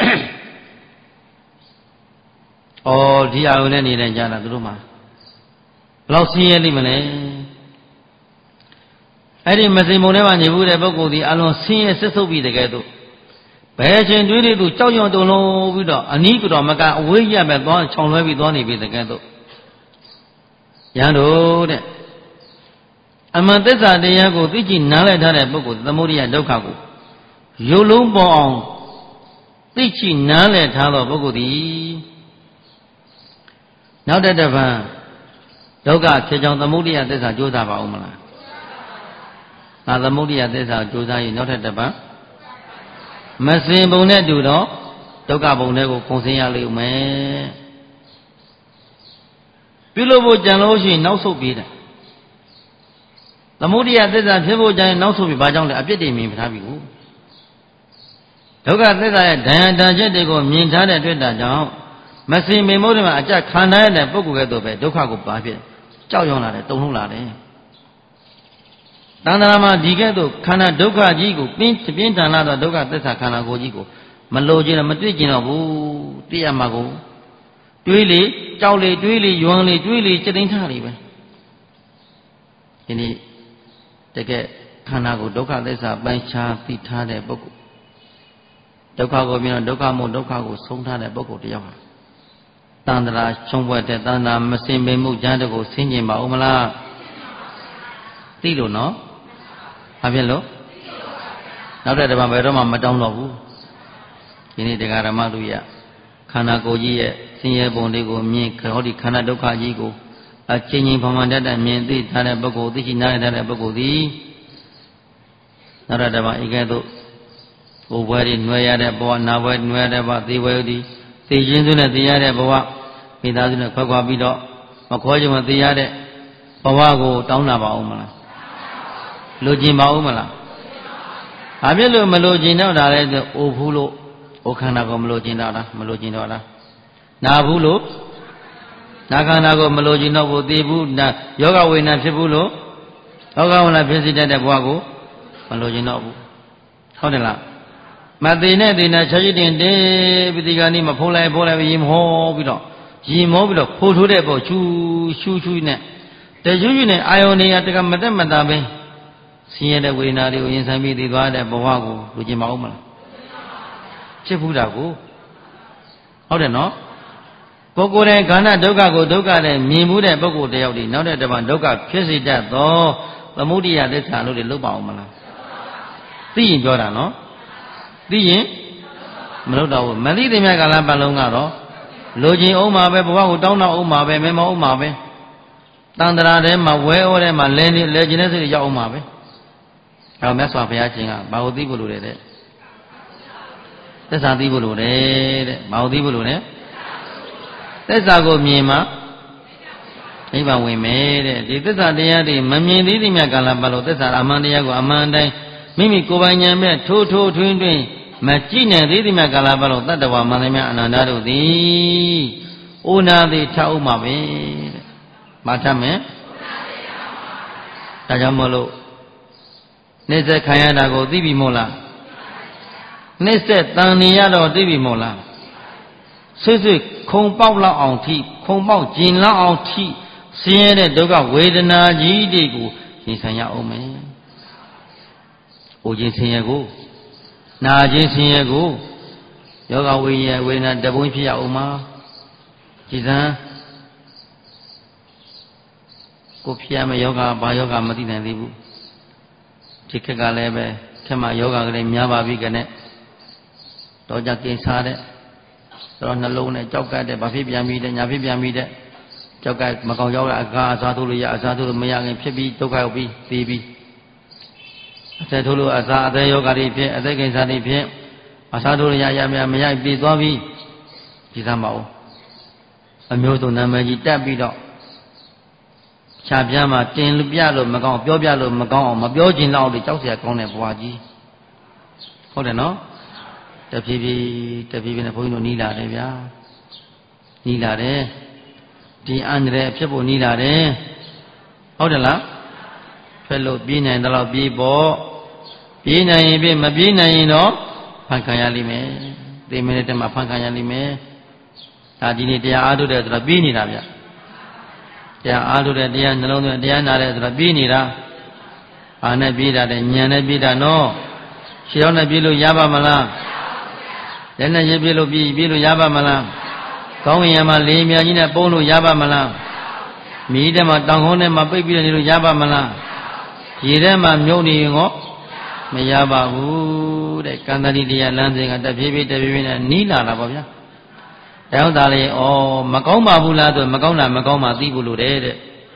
ဩဒီအရုံနဲ့နေတဲ့ကြတာသူတို့မှာဘယ်လောက်ဆင်းရဲလိမ့်မလဲအဲ့ဒီမစင်ပုံထဲမှာနေဘူးတဲ့ပုဂ္ဂိုလ်ဒီအလွန်ဆင်းရဲစစ်ဆုပ်ပြီးတကယ်တော့ဘယ်ချိန်တွေးတွေသူကြောက်ရွံ့တုန်လုံးပြီးတော့အနီးကတော့မကအဝေးရပဲသွားခြောင်လွှဲပြီးသွားနေပြီတကယ်တော့ရန်တို့တဲ့အမှန်သစ္စာတရားကိုသိကြည်နားလည်ထားတဲ့ပုဂ္ဂိုလ်သမုဒိယဒုက္ခကိုရုပ်လုံးပေါ်အောင်သိကြည်နားလည်ထားသောပုဂ္ဂိုလ်သည်နောက်တဲ့တပံဒုက္ခဖြစ်ကြောင်းသမုဒိယသစ္စာကြိုးစားပါဦးမလားငါသမုဒိယသစ္စာကြိုးစားရင်နောက်တဲ့တပံမစင်ပုံနဲ့တူတော့ဒုက္ခပုံတွေကိုခုံဆင်းရလိမ့်မယ်ပြုလို့ဖို့ကြံလို့ရှိရင်နောက်ဆုတ်ပြေးတယ်သမုဒိယသစ္စာဖြစ်ဖို့ကြံရင်နောက်ဆုတ်ပြေးဘာကြောင့်လဲအပြစ်တွေမြင်ထားပြီကိုဒုက္ခသစ္စာရဲ့ဒဏ်ရာဒဏ်ချက်တွေကိုမြင်ထားတဲ့အတွက်ကြောင့်မစင်ပင်မို့ဒီမှာအကြခံရတဲ့ပုဂ္ဂိုလ်ကဲ့သို့ပဲဒုက္ခကိုပါဖြစ်ကြောက်ရွံ့လာတယ်တုန်လှုပ်လာတယ်တဏ္ဍာမှာဒီကဲ့သို့ခန္ဓာဒုက္ခကြီးကိုပြင်းပြင်းထန်လာသောဒုက္ခသစ္စာခန္ဓာကိုယ်ကြီးကိုမလိုချင်တော့မတွေ့ကျင်တော့ဘူးသိရမှာကိုတွေးလေကြောက်လေတွေးလေယွမ်းလေတွေးလေစတိန်ထားလေပဲဒီနေ့တကယ်ခန္ဓာကိုဒုက္ခသစ္စာပိုင်းခြားသိထားတဲ့ပုဂ္ဂိုလ်ဒုက္ခကိုမြင်တော့ဒုက္ခမို့ဒုက္ခကိုဆုံးထားတဲ့ပုဂ္ဂိုလ်တယောက်ဟာတန်ត្រာချုံပွက်တဲ့တန်ត្រာမစင်ပင်မှုကြားတကိုဆင်းကျင်ပါဦးမလားသိလို့နော်ဘာဖြစ်လို့နောက်တဲ့တပံဘယ်တော့မှမတောင်းတော့ဘူးဒီနေ့တရားဓမ္မတို့ရခန္ဓာကိုယ်ကြီးရဲ့ဆင်းရဲပုံတွေကိုမြင်ဟောဒီခန္ဓာဒုက္ခကြီးကိုအချင်းချင်းဖမှန်တတ်တဲ့မြင်သိထားတဲ့ပုဂ္ဂိုလ်သိရှိနားလည်ထားတဲ့ပုဂ္ဂိုလ်သည်နောက်တဲ့တပံဧကဲ့သို့ဘုဘွယ်တွေနှွယ်ရတဲ့ဘဝနာဘွယ်နှွယ်ရတဲ့ဘဝသေဘွယ်သည်သိခြင်းစုနဲ့သိရတဲ့ဘဝမိသားစုနဲ့ခွဲခွာပြီးတော့မခေါ်ကြမသိရတဲ့ဘဝကိုတောင်းတာပါဦးမလားလိုချင်ပါဦးမလားဘာဖြစ်လို့မလိုချင်တော့တာလဲဆိုအိုဘူးလို့အိုခန္ဓာကိုမလိုချင်တော့တာမလိုချင်တော့တာနာဘူးလို့နာခန္ဓာကိုမလိုချင်တော့ဘူးသိဘူးနာယောဂဝေဒနာဖြစ်ဘူးလို့ယောဂဝေဒနာဖြစ်စေတတ်တဲ့ဘဝကိုမလိုချင်တော့ဘူးဟုတ်တယ်လားမသေးနဲ့သေးနဲ့ချက်ချင်းတင်တေးပတိကနေ့မဖုံးလိုက်ဖုံးလိုက်ရင်မောပြီးတော့ရင်မောပြီးတော့ဖိုးထိုးတဲ့ပေါ့ချူရှူရှူနဲ့တချူချူနဲ့အာယုန်နေရတကမတက်မတာပဲဆင်းရဲတဲ့ဝေဒနာတွေကိုရင်ဆိုင်ပြီးသိသွားတဲ့ဘဝကိုလူကျင်မအောင်မလားဖြစ်ဘူးတာကိုဟုတ်တယ်နော်ကိုယ်ကိုယ်တိုင်ခန္ဓာဒုက္ခကိုဒုက္ခနဲ့မြင်မှုတဲ့ပုဂ္ဂိုလ်တယောက်ဒီနောက်တဲ့တပံဒုက္ခဖြစ်စေတတ်သောသမုဒိယသစ္စာလို့တွေလုပ်ပါအောင်မလားသိရင်ပြောတာနော်သိရင်မလုပ်တော့ဘူးမသိတဲ့မြတ်ကာလပတ်လုံးကတော့လိုချင်အောင်မှာပဲဘဝကိုတောင်းတအောင်မှာပဲမဲမအောင်မှာပဲတန်ត្រာထဲမှာဝဲဩထဲမှာလဲနေလဲခြင်းတဲ့စိတ်ရောက်အောင်မှာပဲအဲမြတ်စွာဘုရားရှင်ကဘာကိုသိဖို့လိုတယ်တဲ့သစ္စာသိဖို့လိုတယ်တဲ့ဘာကိုသိဖို့လိုလဲသစ္စာကိုမြင်မှနိဗ္ဗာန်ဝင်မယ်တဲ့ဒီသစ္စာတရားတွေမမြင်သေးသည်မြတ်ကာလပတ်လုံးသစ္စာအမှန်တရားကိုအမှန်တိုင်းမိမိကိုယ်ပိုင်ဉာဏ်နဲ့ထိုးထိုးထွင်းထွင်း Majine di me kalabalo tadawa maname ananda di una di tau mabe matame tajamolo nese kaya dago tibi mola nese taniya do tibi mola susu kong pao la ong ti kong pao jin la ong ti siye de doga wedana ji di ko yin san ya ong me o jin sin ye ko na jin sin ye ko yoga we ye we na de bong phit ya ong ma ji san ko phit ya me yoga ba yoga ma ti nan thi buဒီခက်ကလည်းပဲခက်မှယောဂကလေးများပါပြီကနဲ့တော့ကြကိစားတဲ့တော့နှလုံးနဲ့ကြောက်ကတဲ့ဘာဖြစ်ပြန်ပြီးတဲ့ညာဖြစ်ပြန်ပြီးတဲ့ကြောက်ကမကောင်ကြောက်ကအကားအစားထိုးလို့ရအစားထိုးလို့မရခင်ဖြစ်ပြီးဒုက္ခရောက်ပြီးပြီးပြီးအသက်ထိုးလို့အစားအသက်ယောဂတွေဖြစ်အသက်ကိစ္စတွေဖြစ်အစားထိုးလို့ရရမရမရပြီးသွားပြီးဒီသားမအောင်အမျိုးစုံနာမည်ကြီးတက်ပြီးတော့ခြာပြားမှာတင်လို့ပြလို့မကောင်းပြောပြလို့မကောင်းအောင်မပြောချင်တော့လေကြောက်เสียကောင်းတဲ့ဘဝကြီးဟုတ်တယ်နော်တဖြည်းဖြည်းတဖြည်းဖြည်းနဲ့ဘုန်းကြီးတို့နီးလာတယ်ဗျာနီးလာတယ်ဒီအန္တရာယ်ဖြစ်ဖို့နီးလာတယ်ဟုတ်တယ်လားဖက်လို့ပြေးနိုင်တော့ပြေးပေါ့ပြေးနိုင်ရင်ပြေးမပြေးနိုင်ရင်တော့ဖန်ခံရလိမ့်မယ်ဒီမိနစ်တည်းမှာဖန်ခံရလိမ့်မယ်ဒါဒီနေ့တရားအားထုတ်တယ်ဆိုတော့ပြေးနေတာဗျတရားအားထုတ်တဲ့တရားနှလုံးသွင်းတရားနာတဲ့ဆိုတော့ပြေးနေတာအာနဲ့ပြေးတာတဲ့ဉာဏ်နဲ့ပြေးတာနော်ခြေထောက်နဲ့ပြေးလို့ရပါမလားလက်နဲ့ရပြေးလို့ပြေးပြေးလို့ရပါမလားကောင်းကင်ယံမှာလေမြာကြီးနဲ့ပုံလို့ရပါမလားမိထဲမှာတောင်ကုန်းထဲမှာပိတ်ပြီးနေလို့ရပါမလားရေထဲမှာမြုပ်နေရင်ကောမရပါဘူးတဲ့ကံတတိတရားလမ်းစဉ်ကတဖြည်းဖြည်းတဖြည်းဖြည်းနဲ့နီးလာတာပေါ့ဗျာတောင်းတာလေဩမကောင်းပါဘူးလားဆိုမကောင်းတာမကောင်းမှသိဖို့လိုတယ်တဲ့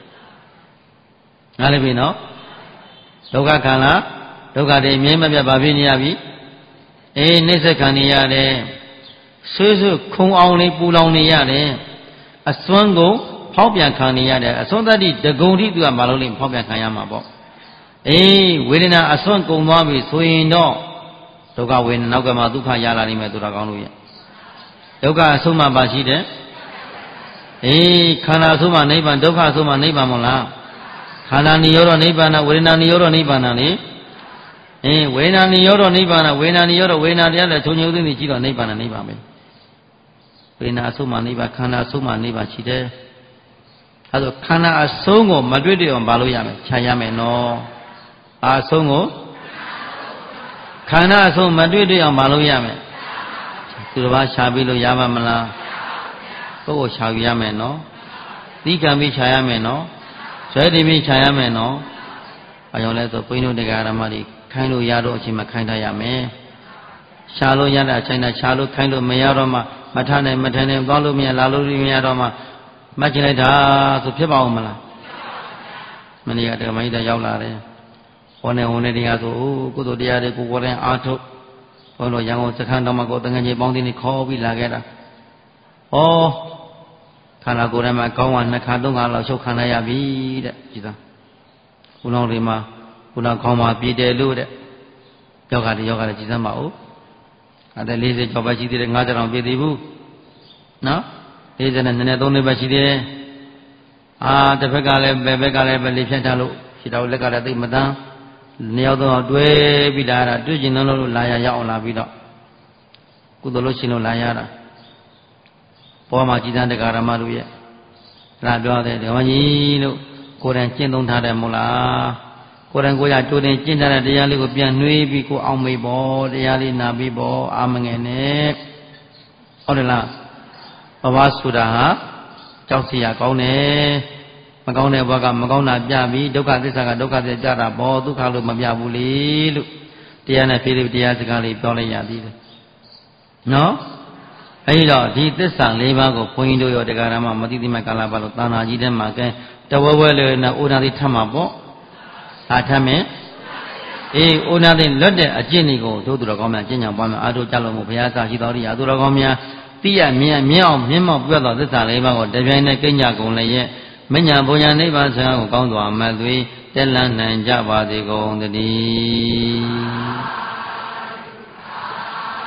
ငါလည်းပြီနော်ဒုက္ခခံလားဒုက္ခတွေမြဲမပြတ်ပါဖြစ်နေရပြီအေးနှိစ္စခံနေရတယ်ဆွေးဆွေးခုံအောင်လေးပူလောင်နေရတယ်အစွမ်းကုန်ဖောက်ပြန်ခံနေရတယ်အစွမ်းတတိတဂုံတိသူကမလုပ်လိမ့်ဖောက်ပြန်ခံရမှာပေါ့အေးဝေဒနာအစွမ်းကုန်သွားပြီဆိုရင်တော့ဒုက္ခဝေဒနာနောက်ကမှဒုက္ခရလာလိမ့်မယ်ဆိုတာကောင်းလို့ရဒုက္ခအဆုံးမှပါရှိတယ်အေးခန္ဓာအဆုံးမှနိဗ္ဗာန်ဒုက္ခအဆုံးမှနိဗ္ဗာန်မဟုတ်လားခန္ဓာနိရောဓနိဗ္ဗာန်ဝေဒနာနိရောဓနိဗ္ဗာန်လေအေးဝေဒနာနိရောဓနိဗ္ဗာန်ဝေဒနာနိရောဓဝေဒနာတရားလည်းချုံချုံသိသိကြည့်တော့နိဗ္ဗာန်နိဗ္ဗာန်ပဲဝေဒနာအဆုံးမှနိဗ္ဗာန်ခန္ဓာအဆုံးမှနိဗ္ဗာန်ရှိတယ်အဲဒါခန္ဓာအဆုံးကိုမတွေ့တွေ့အောင်မလုပ်ရမယ်ခြံရမယ်နော်အာဆုံးကိုခန္ဓာအဆုံးမတွေ့တွေ့အောင်မလုပ်ရမယ်သူတစ်ပါးရှာပြီးလို့ရပါမလားကိုယ့်ကိုရှာယူရမယ်နော်သီးကံပြီးရှာရမယ်နော်ဇွဲတင်ပြီးရှာရမယ်နော်အကြောင်းလဲဆိုဘုန်းကြီးတို့တရားဓမ္မတွေခိုင်းလို့ရတော့အချိန်မှခိုင်းတတ်ရမယ်ရှာလို့ရတဲ့အချိန်နဲ့ရှာလို့ခိုင်းလို့မရတော့မှမထနိုင်မထနိုင်သွားလို့မရလာလို့မရတော့မှမှတ်ချင်လိုက်တာဆိုဖြစ်ပါဦးမလားမနေ့ကတရားမကြီးတရောက်လာတယ်ဟောနေဟောနေတရားဆိုကုသိုလ်တရားတွေကိုကိုယ်တိုင်အားထုတ်ဘုန်းတော်ရန်ကုန်စခန်းတော်မှာကိုယ်တငယ်ချင်းပေါင်းတင်နေခေါ်ပြီးလာခဲ့တာဩခန္ဓာကိုယ်ထဲမှာကောင်းကနှစ်ခါသုံးခါလောက်ရှုပ်ခံရပြီတဲ့ကြည်သားခုနောက်တွေမှာခုနောက်ခေါင်းမှာပြည်တယ်လို့တဲ့ယောဂတွေယောဂတွေကြည်စမ်းပါဦးအဲ့ဒါလေးစိကျော်ပဲရှိသေးတယ်၅၀တောင်ပြည့်သေးဘူးနော်လေးစိနဲ့နည်းနည်းသုံးနေပဲရှိသေးတယ်အာတစ်ဖက်ကလည်းဘယ်ဘက်ကလည်းပဲလေဖြတ်ထားလို့ခြေတော်လက်ကလည်းသိမတန်းနှစ်ယောက်တော့တွဲပြီးလာတာတွေ့ကျင်လို့လာရရောက်အောင်လာပြီးတော့ကုသိုလ်လို့ရှင်လို့လာရတာဘောမှာကြည်စမ်းတရားဓမ္မတို့ရဲ့လာပြောတယ်ဓမ္မကြီးလို့ကိုယ်တိုင်ကျင့်သုံးထားတယ်မို့လားကိုယ်တိုင်ကိုယ်ရတိုးတင်ကျင့်ထားတဲ့တရားလေးကိုပြန်နှွေးပြီးကိုအောင်မေဖို့တရားလေးနာပြီးဖို့အာမငယ်နဲ့ဟုတ်တယ်လားဘဝဆိုတာဟာကြောက်စရာကောင်းတယ်မကောင်းတဲ့ဘဝကမကောင်းတာပြပြီးဒုက္ခသစ္စာကဒုက္ခသစ္စာပြတာပေါ့ဒုက္ခလို့မပြဘူးလေလို့တရားနဲ့ဖြေပြီးတရားစကားလေးပြောလိုက်ရသေးတယ်နော်အဲဒီတော့ဒီသစ္စာ၄ပါးကိုဘုန်းကြီးတို့ရောတရားဓမ္မမသိသိမဲ့ကာလပတ်လို့သာနာကြီးထဲမှာကဲတဝဲဝဲလေးနဲ့အိုနာသိထပ်မှာပေါ့ဟာထပ်မယ်အေးအိုနာသိလွတ်တဲ့အကျင့်တွေကိုတို့သူတော်ကောင်းများကျင့်ကြံပွားများအားထုတ်ကြလို့မို့ဘုရားစာရှိတော်ရိယာသူတော်ကောင်းများသိရမြင်မြင်အောင်မြင်မောက်ပြတ်သောသစ္စာ၄ပါးကိုတပြိုင်တည်းကိညာကုန်လည်းရဲ့မညာဘုံညာနိဗ္ဗာန်ဆရာကိုကောင်းစွာမှတ်သွေးတက်လန်းနိုင်ကြပါစေကုန်သတည်း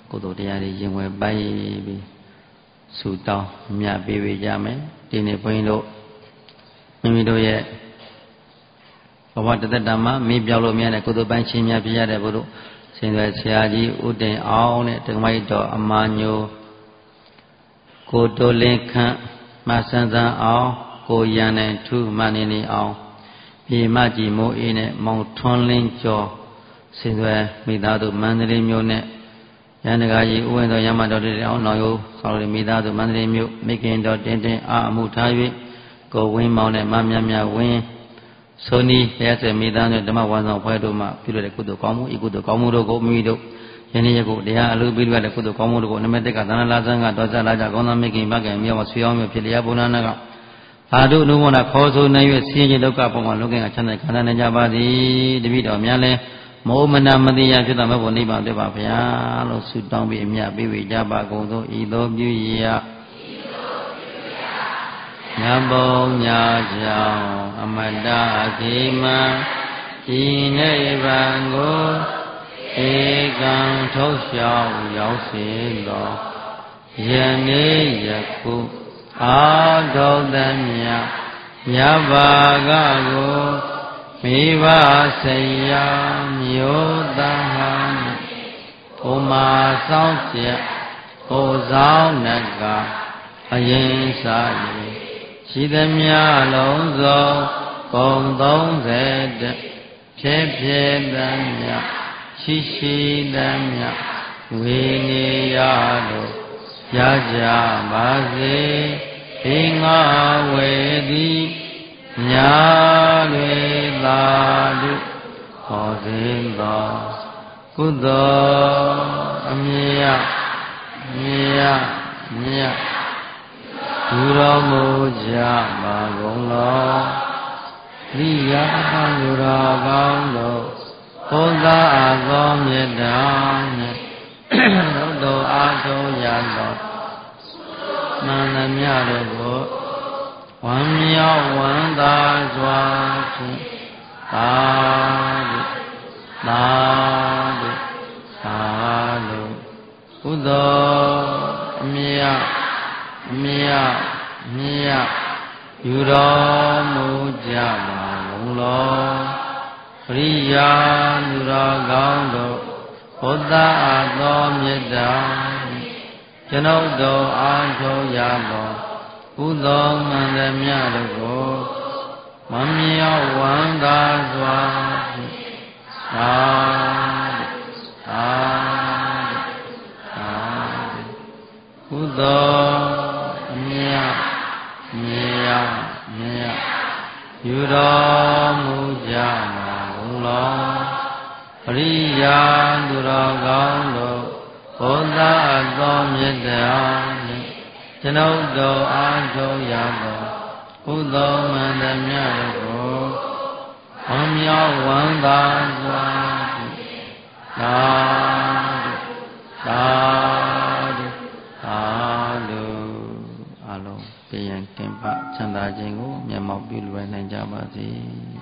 ကုသိုလ်တရားတွေရင်ဝင်ပိုက်ပြီးဆူတောင်းမြတ်ပေးပေးကြမယ်ဒီနေ့ဘုန်းကြီးတို့မိမိတို့ရဲ့ဘဝတသက်တာမှာမေးပြောက်လို့မရတဲ့ကုသိုလ်ပိုင်းချင်းများပြရတဲ့ဘုလို့ဆင်သွယ်ဆရာကြီးဥတင်အောင်နဲ့တက္ကမကြီးတော်အမာညိုကိုတိုလင်းခန့်မဆန်းစန်းအောင်ကိုရန်နိုင်ထူးမနေနေအောင်ပြေမကြီးမိုးအေးနဲ့မောင်ထွန်းလင်းကျော်ဆင်သွယ်မိသားစုမန္တလေးမြို့နဲ့ရန်တကာကြီးဥဝင်တော်ရမတော်တေအောင်နောင်ရိုးဆောင်းရီမိသားစုမန္တလေးမြို့မိခင်တော်တင်းတင်းအာအမှုထား၍ကိုဝင်းမောင်နဲ့မမြမြဝင်းဆိုနီရဲစေမိသားစုဓမ္မဝန်ဆောင်ဖွဲ့တို့မှပြုလုပ်တဲ့ကုသိုလ်ကောင်းမှုဤကုသိုလ်ကောင်းမှုတို့ကိုမိမိတို့ယနေ့ယခုတရားအလုပ်ပြုလုပ်တဲ့ကုသိုလ်ကောင်းမှုတို့ကိုနမတက်ကသန္နလာဆန်းကတော်ကြလာကြကောင်းသောမိခင်မခင်မြောက်ဆွေအောင်မျိုးဖြစ်လျက်ဘုရားနာကအာတို့နုမောနာခေါ်ဆိုနိုင်၍ဆင်းရဲဒုက္ခပုံမှာလောကင်ကချမ်းသာခံနိုင်ကြပါသည်တပိတော်များလဲမောမနာမတိယဖြစ်တော်မဲ့ဘုနိဗ္ဗာန်ဖြစ်ပါဗျာလို့ဆုတောင်းပြီးအမြတ်ပေးဝေကြပါကုန်သောဤသို့ပြုရညပုံညာကြောင့်အမတခေမဒီနိဗ္ဗာန်ကိုဧကံထုတ်လျှောက်ရောက်စေသောယနေ့ယခုအာထုသမြတ်မြတ်ဘာကကိုမိဘဆေယမျိုးသားဟာဘုမာဆောင်ချက်ဘိုဆောင်နကအရင်စား၍ရှိသမျှလုံးစုံပုံသုံးဆယ်တဖြစ်ဖြစ်သမျှရှိရှိသမျှဝေနေရလို့ရကြပါစေဒီငါဝေသည်ညာတွေသာတုဟောစဉ်သောကုသိုလ်အမြတ်မြတ်မြတ်ယူတော်မူကြပါကုန်လောလိယာယူတော်ကောင်းတို့ဘုရားသောမေတ္တာနဲ့သုတ္တအားထုတ်ရသောမန္တမြတို့ကိုဝမ်းမြောက်ဝမ်းသာစွာဖြင့်သာဓုသာဓုသာဓုကုသိုလ်အမြတ်အမြတ်မြတ်ယူတော်မူကြပါကုန်လောပရိယာသူတော်ကောင်းတို့ဘုရားသောမေတ္တာကျွန်ုပ်တို့အားထုတ်ရသောကုသိုလ်မှန်သမျှတို့ကိုမမြောက်ဝမ်းသာစွာဖြင့်သာဓုသာဓုသာဓုကုသိုလ်အမြတ်မြတ်မြတ်ယူတော်မူကြပါကုန်လောပရိယာသူတော်ကောင်းတို့ဘုရားသောမေတ္တာနှင့်ကျွန်ုပ်တို့အားထုတ်ရသောကုသိုလ်မှန်သမျှတို့ကိုဝမ်းမြောက်ဝမ်းသာစွာဖြင့်သာဓုသာဓုသာဓုအလုံးပြည့်ရင်ကင်ပချမ်းသာခြင်းကိုမျက်မှောက်ပြုလွယ်နိုင်ကြပါစေ